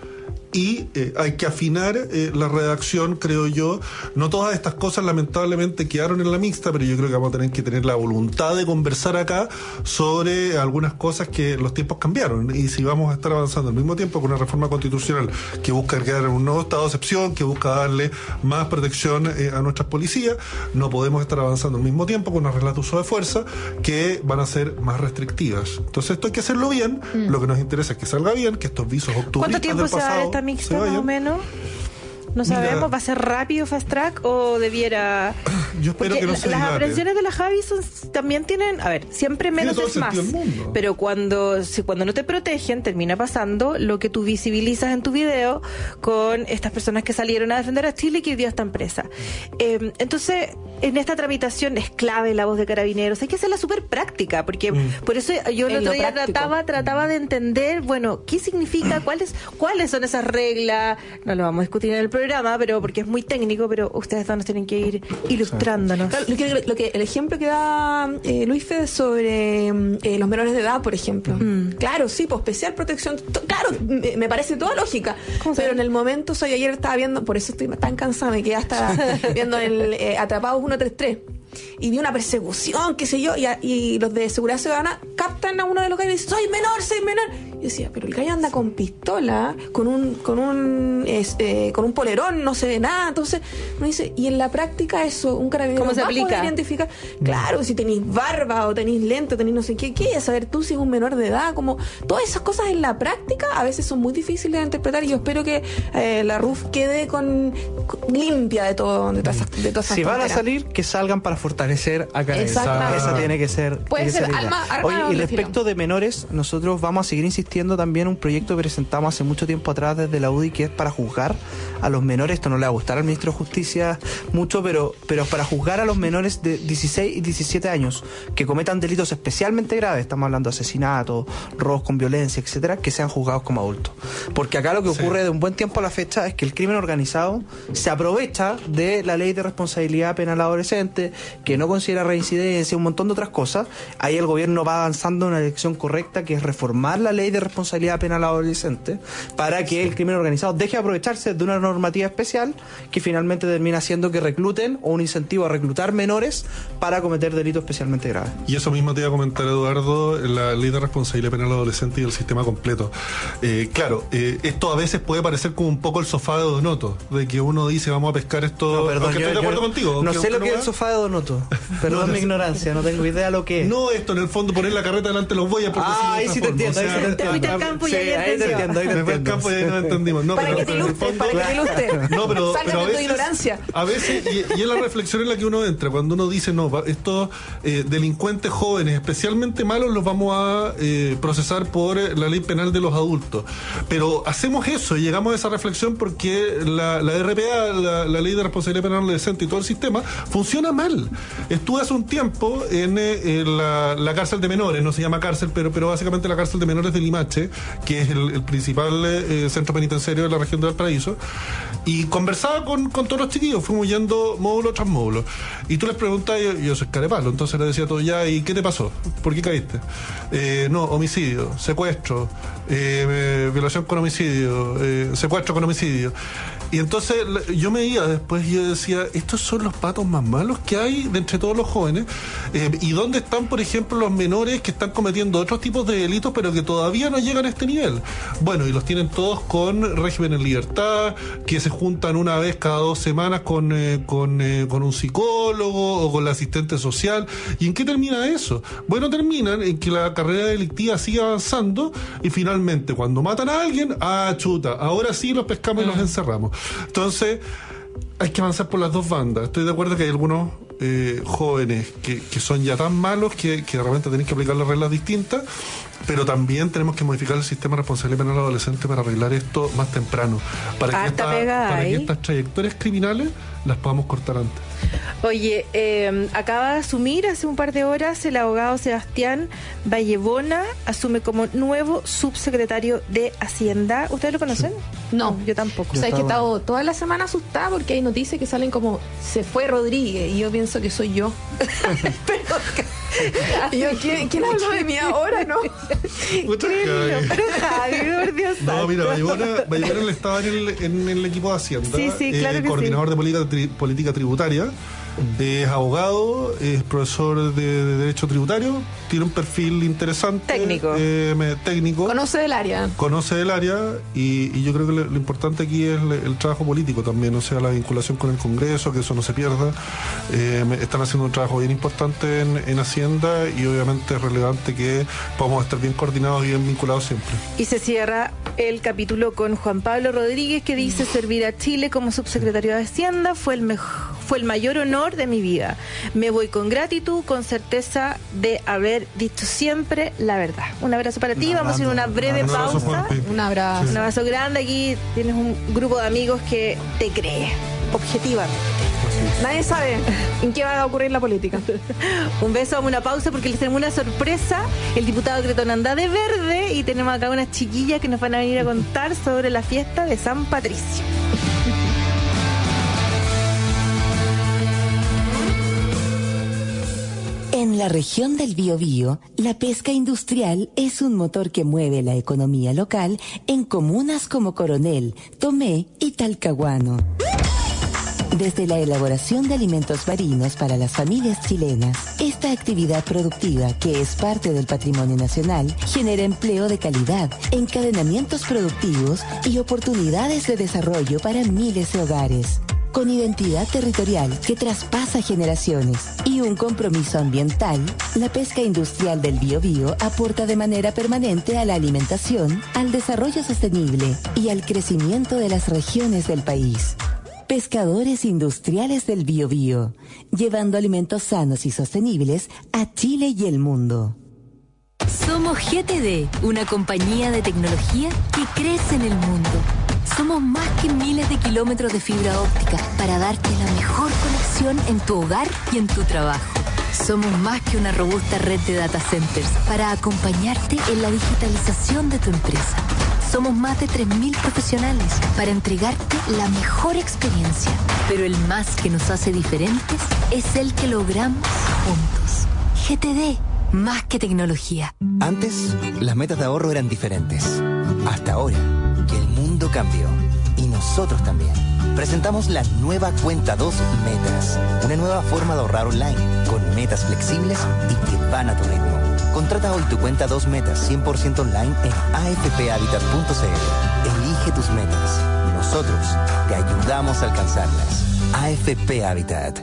Y eh, hay que afinar eh, la redacción, creo yo. No todas estas cosas lamentablemente quedaron en la mixta, pero yo creo que vamos a tener que tener la voluntad de conversar acá sobre algunas cosas que los tiempos cambiaron. Y si vamos a estar avanzando al mismo tiempo con una reforma constitucional que busca crear un nuevo estado de excepción, que busca darle más protección eh, a nuestras policías, no podemos estar avanzando al mismo tiempo con unas reglas de uso de fuerza que van a ser más restrictivas. Entonces esto hay que hacerlo bien. Mm. Lo que nos interesa es que salga bien, que estos visos octubristas del pasado... ¿Cuánto tiempo se va a dar esta mixta más o menos? No sabemos, Mira, ¿va a ser rápido, fast track o debiera...? Yo espero Porque que no se las dilate. aprehensiones de la Javi son, también tienen, a ver, siempre menos es más. Pero cuando, si, cuando no te protegen, termina pasando lo que tú visibilizas en tu video con estas personas que salieron a defender a Chile y que hoy día están presas. Eh, entonces, en esta tramitación es clave la voz de Carabineros. Hay que hacerla súper práctica, porque mm. por eso yo el otro día trataba, trataba de entender, bueno, ¿qué significa? ¿Cuáles, cuáles son esas reglas? No lo vamos a discutir en el programa, pero porque es muy técnico, pero ustedes dos nos tienen que ir ilustrándonos. Claro, lo, que, lo que el ejemplo que da eh, Luis Fede sobre eh, los menores de edad, por ejemplo. Mm. Claro, sí, pues especial protección. To, claro, me, me parece toda lógica. Pero sabe? En el momento, soy ayer estaba viendo, por eso estoy tan cansada, me quedé hasta viendo el eh, Atrapados ciento treinta y tres. Y vi una persecución, qué sé yo, y, a, y los de seguridad ciudadana captan a uno de los gallos y dicen, soy menor, soy menor. Y decía, pero el gallo anda con pistola, con un con un este, con un polerón, no se ve nada. Entonces uno dice, y en la práctica eso, un carabinero ¿cómo se aplica? Identificar, claro, si tenéis barba o tenéis lente, tenéis no sé qué, ¿qué es saber tú si es un menor de edad? Como todas esas cosas en la práctica a veces son muy difíciles de interpretar, y yo espero que eh, la R U F quede con, con limpia de todo, de todas esas, de todas esas si tonteras. Van a salir, que salgan para fortalecer a Carabineros. Esa tiene que ser. Puede que ser, ser alma, arma, Oye, y respecto de menores, nosotros vamos a seguir insistiendo también en un proyecto que presentamos hace mucho tiempo atrás desde la U D I, que es para juzgar a los menores. Esto no le va a gustar al ministro de Justicia mucho, pero, pero para juzgar a los menores de dieciséis y diecisiete años que cometan delitos especialmente graves, estamos hablando de asesinato, robos con violencia, etcétera, que sean juzgados como adultos. Porque acá lo que ocurre sí. de un buen tiempo a la fecha es que el crimen organizado se aprovecha de la ley de responsabilidad penal adolescente que no considera reincidencia, un montón de otras cosas. Ahí el gobierno va avanzando en una dirección correcta, que es reformar la ley de responsabilidad penal adolescente para que el crimen organizado deje de aprovecharse de una normativa especial que finalmente termina haciendo que recluten, o un incentivo a reclutar menores para cometer delitos especialmente graves. Y eso mismo te iba a comentar, Eduardo, la ley de responsabilidad penal adolescente y el sistema completo. Eh, claro, eh, esto a veces puede parecer como un poco el sofá de Donoto, de que uno dice vamos a pescar esto. No, perdón, aunque yo, estoy de acuerdo yo contigo. No aunque, sé lo aunque que no es el sofá de Donoto. Perdón no, mi no, ignorancia, no tengo idea de lo que es. No, esto en el fondo poner la carreta delante de los bueyes. Ah, ahí sí te entiendo. O sea, ahí sí te te fuiste al campo y sí, ahí ahí te entendió. entiendo. Ahí te me fui al entiendo. campo y ahí no entendimos. No, para pero, que te pero en el ilustres, fondo- para que te ilustres. No, pero, Salgan pero a de tu veces, ignorancia. a veces y, y es la reflexión en la que uno entra, cuando uno dice, no, va- estos eh, delincuentes jóvenes, especialmente malos, los vamos a eh, procesar por eh, la ley penal de los adultos. Pero hacemos eso y llegamos a esa reflexión porque la, la R P A, la, la ley de responsabilidad penal adolescente y todo el sistema, funciona mal. Estuve hace un tiempo en, eh, en la, la cárcel de menores, no se llama cárcel, pero, pero básicamente la cárcel de menores de Limache, que es el, el principal eh, centro penitenciario de la región de Valparaíso, y conversaba con, con todos los chiquillos, fuimos yendo módulo tras módulo, y tú les preguntas, yo, yo soy carepalo, entonces les decía todo, ya, ¿y qué te pasó? ¿Por qué caíste? Eh, no, homicidio, secuestro, eh, eh, violación con homicidio, eh, secuestro con homicidio. Y entonces yo me iba después y yo decía, estos son los patos más malos que hay de entre todos los jóvenes. Eh, ¿Y dónde están, por ejemplo, los menores que están cometiendo otros tipos de delitos pero que todavía no llegan a este nivel? Bueno, y los tienen todos con régimen en libertad, que se juntan una vez cada dos semanas con, eh, con, eh, con un psicólogo o con la asistente social. ¿Y en qué termina eso? Bueno, terminan en que la carrera delictiva sigue avanzando y finalmente cuando matan a alguien, ah, chuta, ahora sí los pescamos y los encerramos. Entonces, hay que avanzar por las dos bandas. Estoy de acuerdo que hay algunos eh, jóvenes que, que son ya tan malos que, que de repente tienen que aplicar las reglas distintas, pero también tenemos que modificar el sistema de responsabilidad penal adolescente para arreglar esto más temprano, para que, Harta esta- pega para que ahí. estas trayectorias criminales las podamos cortar antes. Oye, eh, acaba de asumir hace un par de horas el abogado Sebastián Vallebona, asume como nuevo subsecretario de Hacienda. ¿Ustedes lo conocen? No. Yo tampoco. O sea, es que he estado toda la semana asustada porque hay noticias que salen como se fue Rodríguez y yo pienso que soy yo. Pero, y yo, ¿quién, ¿quién habló de mí ahora? No. Puta Pero, cague. Javi, por Dios No, santo. mira, Vallebona, Vallebona estaba en el, en el equipo de Hacienda, Sí, sí, claro eh, que coordinador de política, tri- política tributaria, es abogado, es profesor de, de Derecho Tributario, tiene un perfil interesante. Técnico. eh, me- técnico. Conoce del área. Conoce el área y, y yo creo que lo, lo importante aquí es el, el trabajo político también, o sea, la vinculación con el Congreso, que eso no se pierda. Eh, me- están haciendo un trabajo bien importante en, en Hacienda y obviamente es relevante que podamos estar bien coordinados y bien vinculados siempre. Y se cierra el capítulo con Juan Pablo Rodríguez, que dice: servir a Chile como subsecretario de Hacienda fue el mejor, fue el mayor honor de mi vida. Me voy con gratitud, con certeza de haber dicho siempre la verdad. Un abrazo para ti. Un Vamos a ir a una abrazo, breve un abrazo, pausa. Juanpi. Un abrazo. Un abrazo grande. Aquí tienes un grupo de amigos que te cree, objetivamente. Nadie sabe en qué va a ocurrir la política. Un beso, vamos a una pausa porque les tenemos una sorpresa. El diputado Cretón anda de verde y tenemos acá unas chiquillas que nos van a venir a contar sobre la fiesta de San Patricio. En la región del Biobío, la pesca industrial es un motor que mueve la economía local en comunas como Coronel, Tomé y Talcahuano. Desde la elaboración de alimentos marinos para las familias chilenas, esta actividad productiva, que es parte del patrimonio nacional, genera empleo de calidad, encadenamientos productivos y oportunidades de desarrollo para miles de hogares. Con identidad territorial que traspasa generaciones y un compromiso ambiental, la pesca industrial del Biobío aporta de manera permanente a la alimentación, al desarrollo sostenible y al crecimiento de las regiones del país. Pescadores industriales del Biobío, llevando alimentos sanos y sostenibles a Chile y el mundo. Somos G T D, una compañía de tecnología que crece en el mundo. Somos más que miles de kilómetros de fibra óptica para darte la mejor conexión en tu hogar y en tu trabajo. Somos más que una robusta red de data centers para acompañarte en la digitalización de tu empresa. Somos más de tres mil profesionales para entregarte la mejor experiencia. Pero el más que nos hace diferentes es el que logramos juntos. G T D, más que tecnología. Antes, las metas de ahorro eran diferentes. Hasta ahora, que el mundo cambió. Y nosotros también. Presentamos la nueva Cuenta dos Metas. Una nueva forma de ahorrar online, con metas flexibles y que van a tu ritmo. Contrata hoy tu Cuenta dos Metas cien por ciento online en a f p habitat punto c l. Elige tus metas. Nosotros te ayudamos a alcanzarlas. A F P Habitat.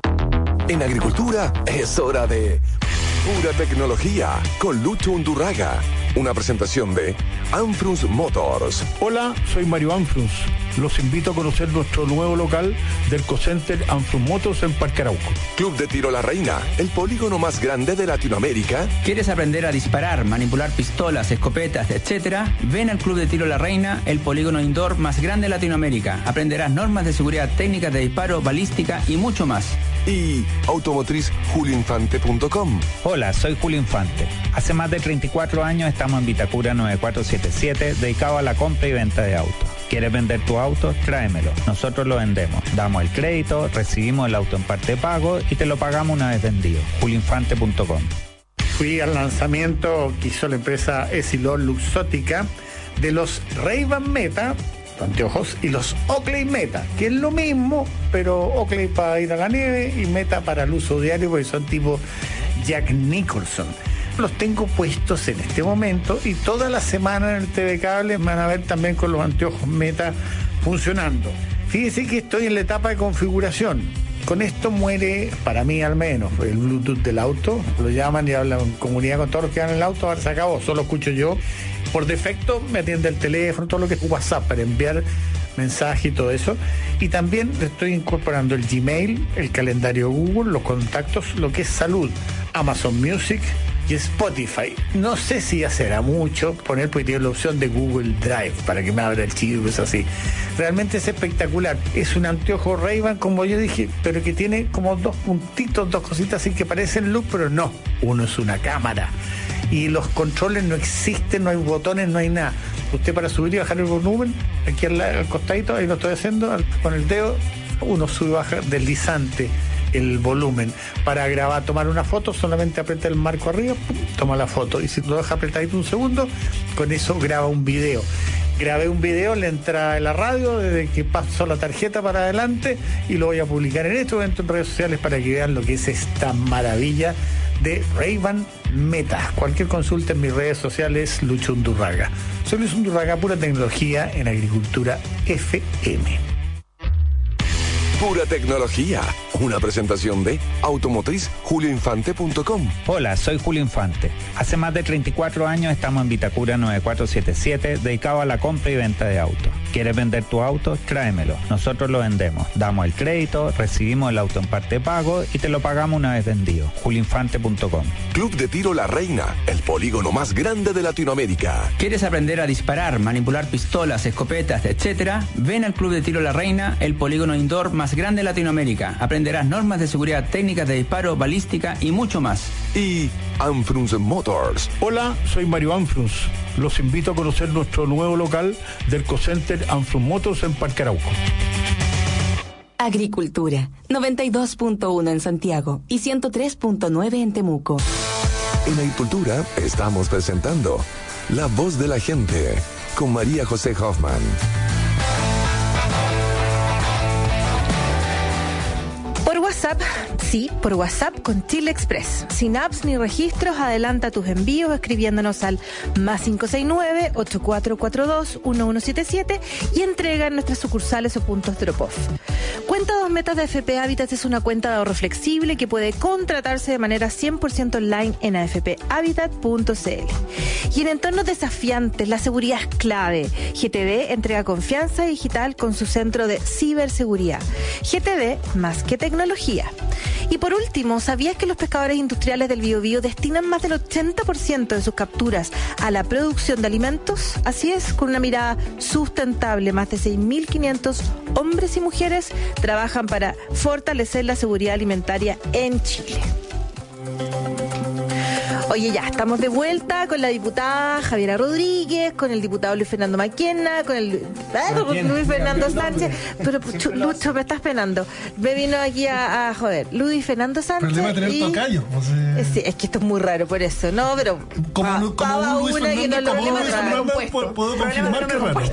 En agricultura es hora de Pura Tecnología con Lucho Undurraga. Una presentación de Anfrus Motors. Hola, soy Mario Anfrus. Los invito a conocer nuestro nuevo local del Co-Center Anfrus Motors en Parque Arauco. Club de Tiro La Reina, el polígono más grande de Latinoamérica. ¿Quieres aprender a disparar, manipular pistolas, escopetas, etcétera? Ven al Club de Tiro La Reina, el polígono indoor más grande de Latinoamérica. Aprenderás normas de seguridad, técnicas de disparo, balística y mucho más. Y automotriz julio infante punto com. Hola, soy Julio Infante. Hace más de treinta y cuatro años estamos en Vitacura nueve cuatro siete siete, dedicado a la compra y venta de autos. ¿Quieres vender tu auto? Tráemelo. Nosotros lo vendemos. Damos el crédito, recibimos el auto en parte de pago y te lo pagamos una vez vendido. julio infante punto com. Fui al lanzamiento que hizo la empresa Essilor Luxótica de los Ray-Ban Meta, anteojos, y los Oakley Meta, que es lo mismo, pero Oakley para ir a la nieve y Meta para el uso diario, porque son tipo Jack Nicholson. Los tengo puestos en este momento y toda la semana en el T V Cable me van a ver también con los anteojos Meta funcionando. Fíjense que estoy en la etapa de configuración. Con esto muere, para mí al menos, el Bluetooth del auto. Lo llaman y hablan en comunidad con todos los que van en el auto. Ahora se acabó, solo escucho yo. Por defecto me atiende el teléfono, todo lo que es WhatsApp para enviar mensaje y todo eso. Y también le estoy incorporando el Gmail, el calendario Google, los contactos, lo que es salud, Amazon Music y Spotify. No sé si ya será mucho poner, porque tiene la opción de Google Drive para que me abra el chivo, es así. Realmente es espectacular. Es un anteojo Ray-Ban, como yo dije, pero que tiene como dos puntitos, dos cositas así que parecen luz, pero no. Uno es una cámara. Y los controles no existen, no hay botones, no hay nada. Usted para subir y bajar el volumen, aquí al, al costadito, ahí lo estoy haciendo, al, con el dedo, uno sube y baja deslizante el volumen. Para grabar, tomar una foto, solamente aprieta el marco arriba, pum, toma la foto. Y si lo deja apretadito un segundo, con eso graba un video. Grabé un video, le entra en la radio desde que paso la tarjeta para adelante y lo voy a publicar en este momento en redes sociales para que vean lo que es esta maravilla de Ray-Ban Meta. Cualquier consulta en mis redes sociales, Lucho Undurraga. Soy Lucho Undurraga, Pura Tecnología en Agricultura F M. Pura Tecnología, una presentación de automotriz julio infante punto com. Hola, soy Julio Infante. Hace más de treinta y cuatro años estamos en Vitacura nueve cuatro siete siete, dedicado a la compra y venta de autos. ¿Quieres vender tu auto? Tráemelo. Nosotros lo vendemos. Damos el crédito, recibimos el auto en parte de pago y te lo pagamos una vez vendido. julio infante punto com. Club de Tiro La Reina, el polígono más grande de Latinoamérica. ¿Quieres aprender a disparar, manipular pistolas, escopetas, etcétera? Ven al Club de Tiro La Reina, el polígono indoor más grande de Latinoamérica. Aprenderás normas de seguridad, técnicas de disparo, balística y mucho más. Y Anfrus Motors. Hola, soy Mario Anfrus. Los invito a conocer nuestro nuevo local del Co-Center Anfrus Motors en Parque Arauco. Agricultura, noventa y dos punto uno en Santiago y ciento tres punto nueve en Temuco. En Agricultura estamos presentando La Voz de la Gente con María José Hoffman. Por WhatsApp, sí, por WhatsApp con Chile Express. Sin apps ni registros, adelanta tus envíos escribiéndonos al más cinco seis nueve, ocho cuatro cuatro dos, uno uno siete siete y entrega en nuestras sucursales o puntos drop-off. Cuenta dos Metas de A F P Habitat es una cuenta de ahorro flexible que puede contratarse de manera cien por ciento online en a f p habitat punto c l. Y en entornos desafiantes, la seguridad es clave. G T D entrega confianza digital con su centro de ciberseguridad. G T D, más que tecnología. Y por último, ¿sabías que los pescadores industriales del Biobío destinan más del ochenta por ciento de sus capturas a la producción de alimentos? Así es, con una mirada sustentable, más de seis mil quinientos hombres y mujeres trabajan para fortalecer la seguridad alimentaria en Chile. Oye, ya, estamos de vuelta con la diputada Javiera Rodríguez, con el diputado Luis Fernando Maquena, con el ah, Luis Fernando Sánchez. Pero, Lucho, me estás penando. Me vino aquí a, a joder. Luis Fernando Sánchez. Problema de tener y... tocayo. O sea... sí, es que esto es muy raro por eso, ¿no? Pero. Como, pa, como pa, un Luis una Fernando, que no como lo Luis Fernando puedo, puedo confirmar que es raro.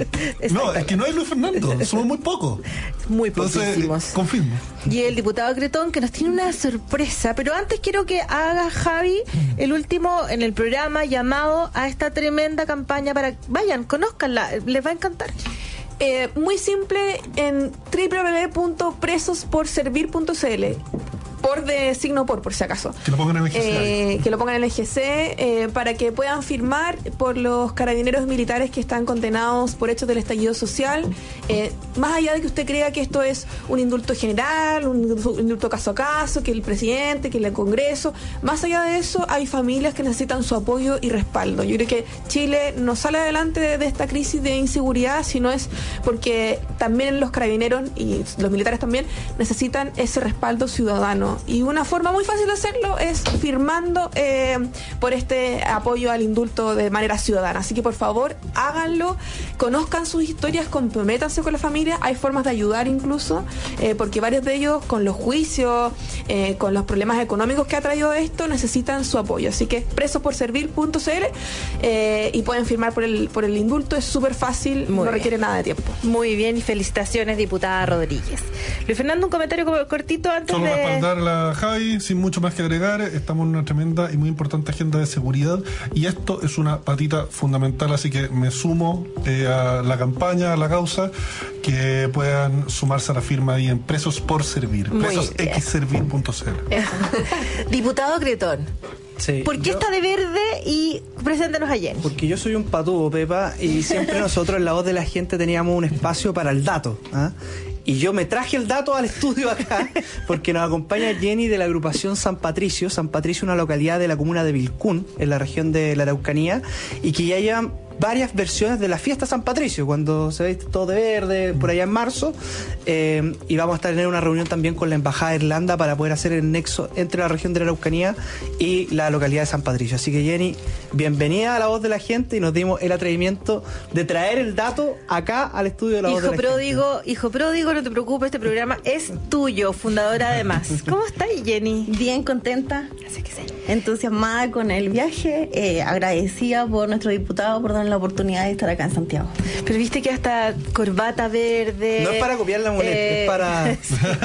No, es que no hay Luis Fernando, somos muy pocos. Muy poquísimos. Entonces, confirmo. Y el diputado Cretón, que nos tiene una sorpresa. Pero antes quiero que haga, Javi, el último en el programa llamado a esta tremenda campaña para... Vayan, conózcanla, les va a encantar. Eh, muy simple, en doble u doble u doble u punto presos por servir punto c l. Por de signo por, por si acaso. Que lo pongan en el G C. Eh, que lo pongan en el G C eh, para que puedan firmar por los carabineros militares que están condenados por hechos del estallido social. Eh, más allá de que usted crea que esto es un indulto general, un indulto, un indulto caso a caso, que el presidente, que el Congreso, más allá de eso, hay familias que necesitan su apoyo y respaldo. Yo creo que Chile no sale adelante de, de esta crisis de inseguridad, sino es porque también los carabineros y los militares también necesitan ese respaldo ciudadano. Y una forma muy fácil de hacerlo es firmando eh, por este apoyo al indulto de manera ciudadana. Así que por favor, háganlo, conozcan sus historias, comprométanse con la familia. Hay formas de ayudar incluso, eh, porque varios de ellos con los juicios, eh, con los problemas económicos que ha traído esto, necesitan su apoyo. Así que presos por servir punto c l eh, y pueden firmar por el, por el indulto. Es súper fácil, muy no bien. Requiere nada de tiempo. Muy bien, y felicitaciones, diputada Rodríguez. Luis Fernando, un comentario cortito antes Solo de... respaldar la Javi, sin mucho más que agregar. Estamos en una tremenda y muy importante agenda de seguridad y esto es una patita fundamental, así que me sumo eh, a la campaña, a la causa, que puedan sumarse a la firma ahí en Presos por Servir, presos x servir punto c l. Diputado Cretón, sí, ¿por qué yo... está de verde? Y preséntanos a Jenny. Porque yo soy un patudo, Pepa, y siempre nosotros en La Voz de la Gente teníamos un espacio para el dato, ¿ah? Y yo me traje el dato al estudio acá, porque nos acompaña Jenny de la agrupación San Patricio. San Patricio, una localidad de la comuna de Vilcún, en la región de la Araucanía, y que ya llevan varias versiones de la fiesta San Patricio, cuando se ve todo de verde, por allá en marzo, eh, y vamos a estar en una reunión también con la Embajada de Irlanda para poder hacer el nexo entre la región de la Araucanía y la localidad de San Patricio. Así que Jenny, bienvenida a La Voz de la Gente, y nos dimos el atrevimiento de traer el dato acá al estudio de La Voz de la pródigo, Gente. Hijo pródigo, no te preocupes, este programa es tuyo, fundadora además. ¿Cómo estás, Jenny? Bien contenta, así que sí, entusiasmada con el viaje, eh, agradecida por nuestro diputado por darnos la oportunidad de estar acá en Santiago. Pero viste que hasta corbata verde... No es para copiar la muleta, eh... es para...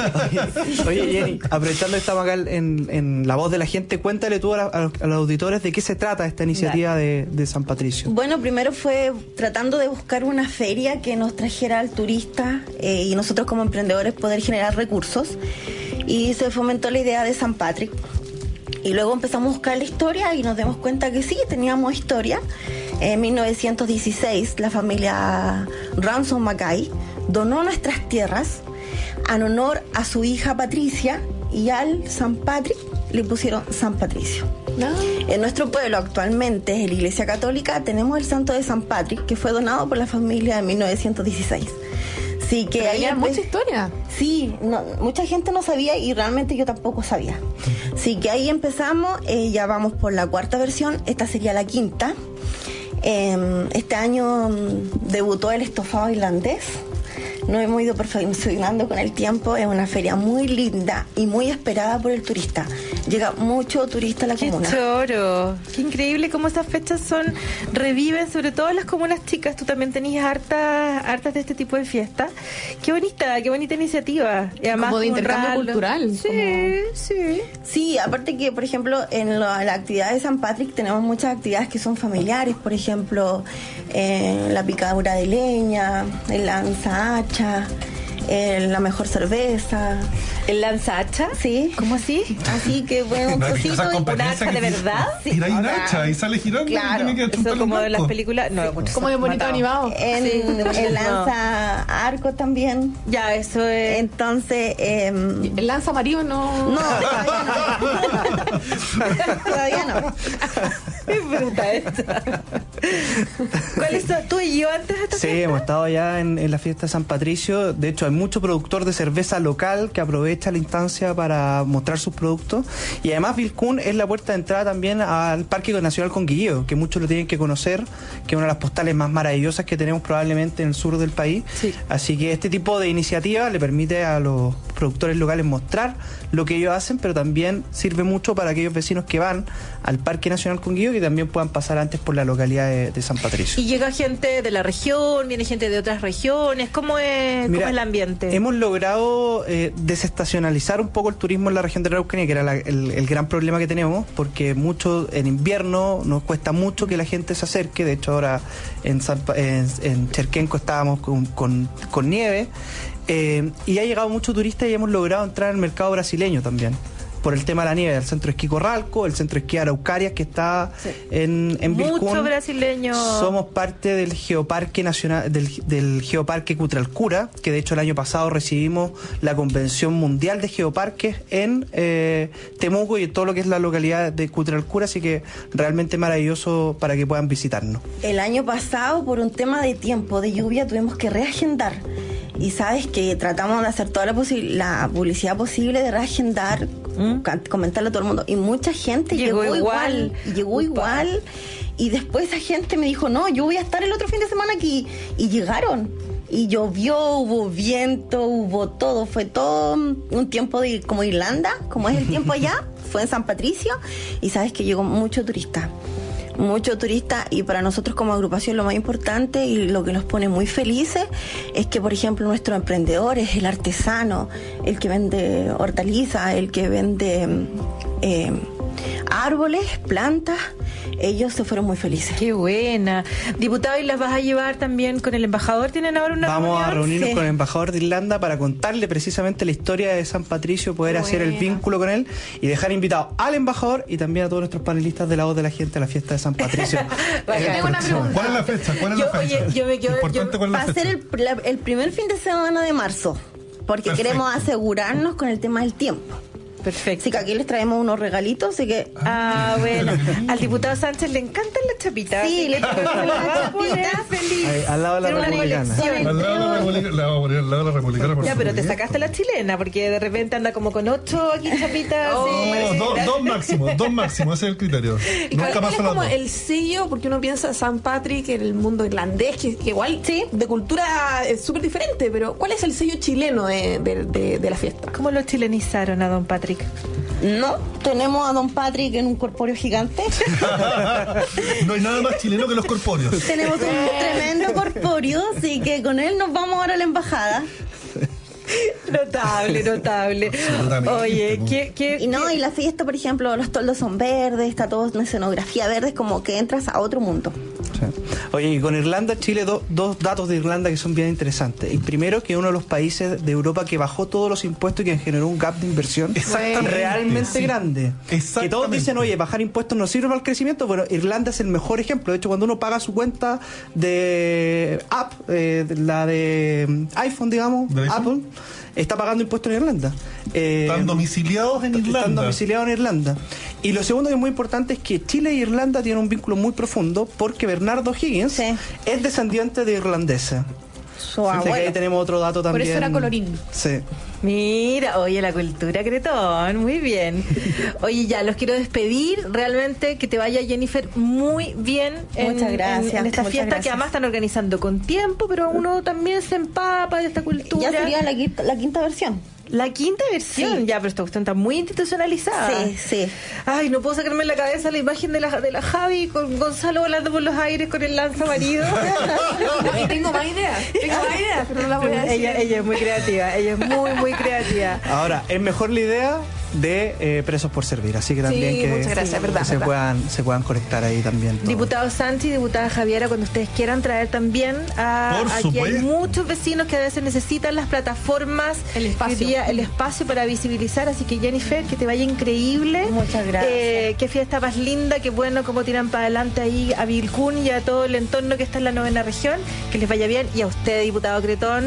Oye, oye, Jenny, aprovechando que estamos acá en, en La Voz de la Gente, cuéntale tú a, la, a, los, a los auditores de qué se trata esta iniciativa de, de San Patricio. Bueno, primero fue tratando de buscar una feria que nos trajera al turista eh, y nosotros como emprendedores poder generar recursos, y se fomentó la idea de San Patrick. Y luego empezamos a buscar la historia y nos dimos cuenta que sí, teníamos historia. En mil novecientos dieciséis, la familia Ransom Mackay donó nuestras tierras en honor a su hija Patricia, y al San Patrick le pusieron San Patricio. No. En nuestro pueblo actualmente, en la Iglesia Católica, tenemos el santo de San Patrick, que fue donado por la familia en mil novecientos dieciséis. Sí, que pero hay mucha historia. Sí, no, mucha gente no sabía y realmente yo tampoco sabía. Sí, que ahí empezamos, eh, ya vamos por la cuarta versión, esta sería la quinta. Eh, este año um, debutó el estofado irlandés. Nos hemos ido perfeccionando con el tiempo. Es una feria muy linda y muy esperada por el turista. Llega mucho turista a la ¡Qué comuna. ¡Qué choro! ¡Qué increíble cómo esas fechas son reviven, sobre todo en las comunas chicas! Tú también tenías hartas hartas de este tipo de fiestas. ¡Qué bonita, qué bonita iniciativa! Y además, como de intercambio honrarlo. cultural. Sí, como... sí. Sí, aparte que, por ejemplo, en la, la actividad de San Patrick tenemos muchas actividades que son familiares. Por ejemplo, eh, la picadura de leña, el lanza hacha, eh, la mejor cerveza. ¿El lanza hacha? Sí. ¿Cómo así? Así que, bueno, un trocito esa y competencia un hacha de que verdad. Sí. Tira un hacha y sale girando. Claro. Y tiene que Eso como de las barco. películas. No, Sí. Como de bonito matado. animado. En, Sí. el lanza arco también. Ya, eso es. Entonces, eh, El lanza amarillo no. no, todavía no. Todavía no. Qué bruta esta. ¿Cuál es tu, tú y yo antes de esta Sí, fiesta? hemos estado allá en, en la fiesta de San Patricio. De hecho, hay mucho productor de cerveza local que aprovecha la instancia para mostrar sus productos. Y además, Vilcún es la puerta de entrada también al Parque Nacional Conguilleo, que muchos lo tienen que conocer, que es una de las postales más maravillosas que tenemos probablemente en el sur del país. Sí. Así que este tipo de iniciativa le permite a los productores locales mostrar lo que ellos hacen, pero también sirve mucho para aquellos vecinos que van al Parque Nacional Conguilleo que también puedan pasar antes por la localidad de, de San Patricio. Y llega gente de la región, viene gente de otras regiones. ¿Cómo es, Mira, cómo es el ambiente? Hemos logrado eh, desestacionalizar un poco el turismo en la región de la Araucanía, que era la, el, el gran problema que tenemos, porque mucho en invierno nos cuesta mucho que la gente se acerque. De hecho, ahora en, San, en, en Cherquenco estábamos con, con, con nieve. Eh, y ha llegado mucho turista y hemos logrado entrar al mercado brasileño también, por el tema de la nieve, el centro de esquí Corralco, el centro de esquí Araucarias, que está sí. en, en Vilcún. Mucho brasileño. Somos parte del Geoparque Nacional, del, del Geoparque Cutralcura, que de hecho el año pasado recibimos la Convención Mundial de Geoparques en eh, Temuco y en todo lo que es la localidad de Cutralcura, así que realmente maravilloso para que puedan visitarnos. El año pasado, por un tema de tiempo, de lluvia, tuvimos que reagendar. Y sabes que tratamos de hacer toda la, la publicidad posible, de reagendar, ¿Mm? comentarle a todo el mundo. Y mucha gente llegó, llegó igual, igual, llegó Upa. igual. Y después esa gente me dijo, no, yo voy a estar el otro fin de semana aquí. Y llegaron. Y llovió, hubo viento, hubo todo. Fue todo un tiempo de como Irlanda, como es el tiempo allá. Fue en San Patricio. Y sabes que llegó mucho turista. Mucho turista, y para nosotros como agrupación lo más importante y lo que nos pone muy felices es que, por ejemplo, nuestros emprendedores, el artesano, el que vende hortalizas, el que vende eh, árboles, plantas, ellos se fueron muy felices. Qué buena. Diputado, ¿y las vas a llevar también con el embajador? ¿Tienen ahora una Vamos reunión? a reunirnos sí. con el embajador de Irlanda para contarle precisamente la historia de San Patricio, poder Buena. hacer el vínculo con él y dejar invitado al embajador y también a todos nuestros panelistas de La Voz de la Gente a la fiesta de San Patricio. Vale, yo tengo una pregunta. ¿Cuál es la fecha? ¿Cuál es yo, la fecha? Oye, yo me quedo, Importante, yo, ¿cuál es la va fecha? a ser el, la, el primer fin de semana de marzo, porque Perfecto. queremos asegurarnos con el tema del tiempo. Perfecto. Así que aquí les traemos unos regalitos, así que... Ah, bueno. Al diputado Sánchez le encantan las chapitas. Sí, le traemos las chapitas. Feliz. Ahí, al lado de la Tiene una republicana. colección. Al lado de la republicana, la vamos a poner al lado de la republicana, por Ya, pero te supuesto. sacaste la chilena, porque de repente anda como con ocho aquí chapitas. Oh, sí, No, parece dos, que- dos máximos, dos máximos, ese es el criterio. Y Nunca cuál más es a las como dos. el sello, porque uno piensa San Patrick en el mundo irlandés, que, que igual sí, de cultura es súper diferente, pero ¿cuál es el sello chileno de, de, de, de la fiesta? ¿Cómo lo chilenizaron a don Patrick? No, tenemos a don Patrick en un corpóreo gigante. No hay nada más chileno que los corpóreos. Tenemos un tremendo corpóreo, así que con él nos vamos ahora a la embajada. Notable, notable. Oye, ¿qué, qué, Y no, qué? y la fiesta, por ejemplo, los toldos son verdes, está todo en escenografía verde, es como que entras a otro mundo. Sí. Oye, y con Irlanda, Chile, do, dos datos de Irlanda que son bien interesantes. Y primero, que es uno de los países de Europa que bajó todos los impuestos y que generó un gap de inversión realmente sí. grande. Exactamente. Que todos dicen, oye, bajar impuestos no sirve para el crecimiento. Bueno, Irlanda es el mejor ejemplo. De hecho, cuando uno paga su cuenta de app, eh, la de iPhone, digamos, ¿De iPhone? Apple, está pagando impuestos en Irlanda. Eh, Están domiciliados en Irlanda. Están domiciliados en Irlanda. Y lo segundo que es muy importante es que Chile e Irlanda tienen un vínculo muy profundo porque Bernardo Higgins Sí. es descendiente de irlandesa. Su Así que ahí abuelo. tenemos otro dato Por también. eso era colorín. Sí. Mira, oye, la cultura cretón, muy bien. Oye, ya, los quiero despedir. Realmente que te vaya, Jennifer, muy bien en, Muchas gracias, en, en esta muchas fiesta gracias. que además están organizando con tiempo, pero uno también se empapa de esta cultura. Ya sería la quinta, la quinta versión. La quinta versión, Sí. ya, pero esta cuestión está muy institucionalizada. Sí, sí. Ay, no puedo sacarme en la cabeza la imagen de la, de la Javi con Gonzalo volando por los aires con el lanza marido. Y tengo más ideas, tengo más ideas, pero no las voy a decir. ella, ella es muy creativa, ella es muy, muy creativa. Ahora, es mejor la idea de eh, Presos por Servir, así que también Sí, que, muchas gracias, que verdad, se, verdad. Puedan, se puedan conectar ahí también. todos. Diputado Sánchez y diputada Javiera, cuando ustedes quieran traer también a, Por aquí hay supuesto. muchos vecinos que a veces necesitan las plataformas, El espacio. hoy día, el espacio para visibilizar, así que Jennifer, que te vaya increíble. Muchas gracias. Eh, qué fiesta más linda, qué bueno cómo tiran para adelante ahí a Vilcún y a todo el entorno que está en la novena región, que les vaya bien, y a usted, diputado Cretón,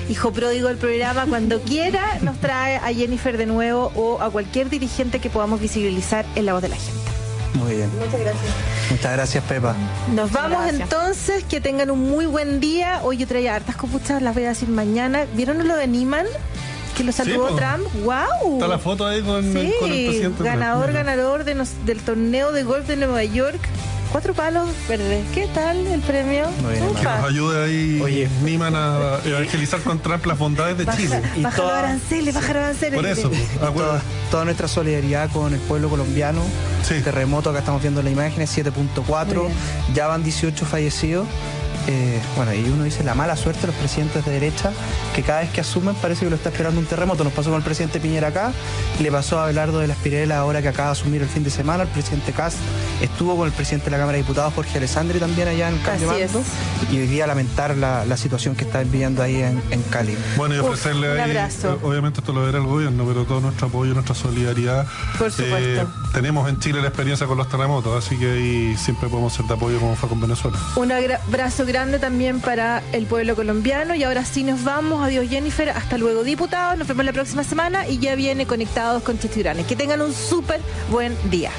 hijo pródigo del programa, cuando quiera nos trae a Jennifer de nuevo o a cualquier dirigente que podamos visibilizar en La Voz de la Gente. Muy bien. Muchas gracias. Muchas gracias, Pepa. Nos vamos Gracias. entonces, que tengan un muy buen día. Hoy yo traía hartas copuchas, las voy a decir mañana. ¿Vieron lo de Niemann? Que lo saludó Sí, po. Trump. ¡Wow! Está la foto ahí con, Sí, con el presidente. ganador, ganador de nos- del torneo de golf de Nueva York. Cuatro palos verdes. ¿Qué tal el premio? Muy bien, Que Ufa. nos ayude ahí Oye. Niemann a evangelizar con Trump las bondades de Baja, Chile. Y baja toda- los aranceles, baja los aranceles. Por eso, pues, Toda, acuérdate. toda nuestra solidaridad con el pueblo colombiano. Sí. Terremoto, acá estamos viendo las imágenes, siete punto cuatro. Muy Ya van dieciocho fallecidos. Eh, bueno, y uno dice la mala suerte de los presidentes de derecha, que cada vez que asumen parece que lo está esperando un terremoto. Nos pasó con el presidente Piñera acá, le pasó a Abelardo de la Espirela ahora que acaba de asumir el fin de semana, el presidente Kast estuvo con el presidente de la Cámara de Diputados, Jorge Alessandri, también allá en cambio Así mando, y hoy día lamentar la, la situación que está viviendo ahí en, en Cali. Bueno, y Uf, ofrecerle un ahí, abrazo. eh, obviamente esto lo verá el gobierno, pero todo nuestro apoyo, nuestra solidaridad. Por supuesto. tenemos en Chile la experiencia con los terremotos, así que ahí siempre podemos ser de apoyo como fue con Venezuela. Un agra- abrazo grande también para el pueblo colombiano. Y ahora sí nos vamos. Adiós, Jennifer. Hasta luego, diputados. Nos vemos la próxima semana y ya viene Conectados con Checho Uranes. Que tengan un súper buen día.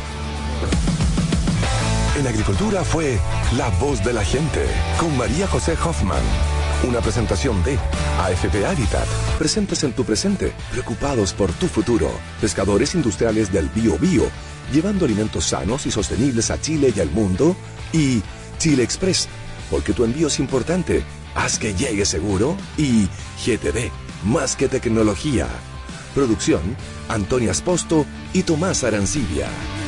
En agricultura fue La Voz de la Gente con María José Hoffman. Una presentación de A F P Habitat. Presentes en tu presente, preocupados por tu futuro. Pescadores industriales del Bio Bio, llevando alimentos sanos y sostenibles a Chile y al mundo. Y Chile Express, porque tu envío es importante. Haz que llegue seguro. Y G T D, más que tecnología. Producción, Antonia Esposto y Tomás Arancibia.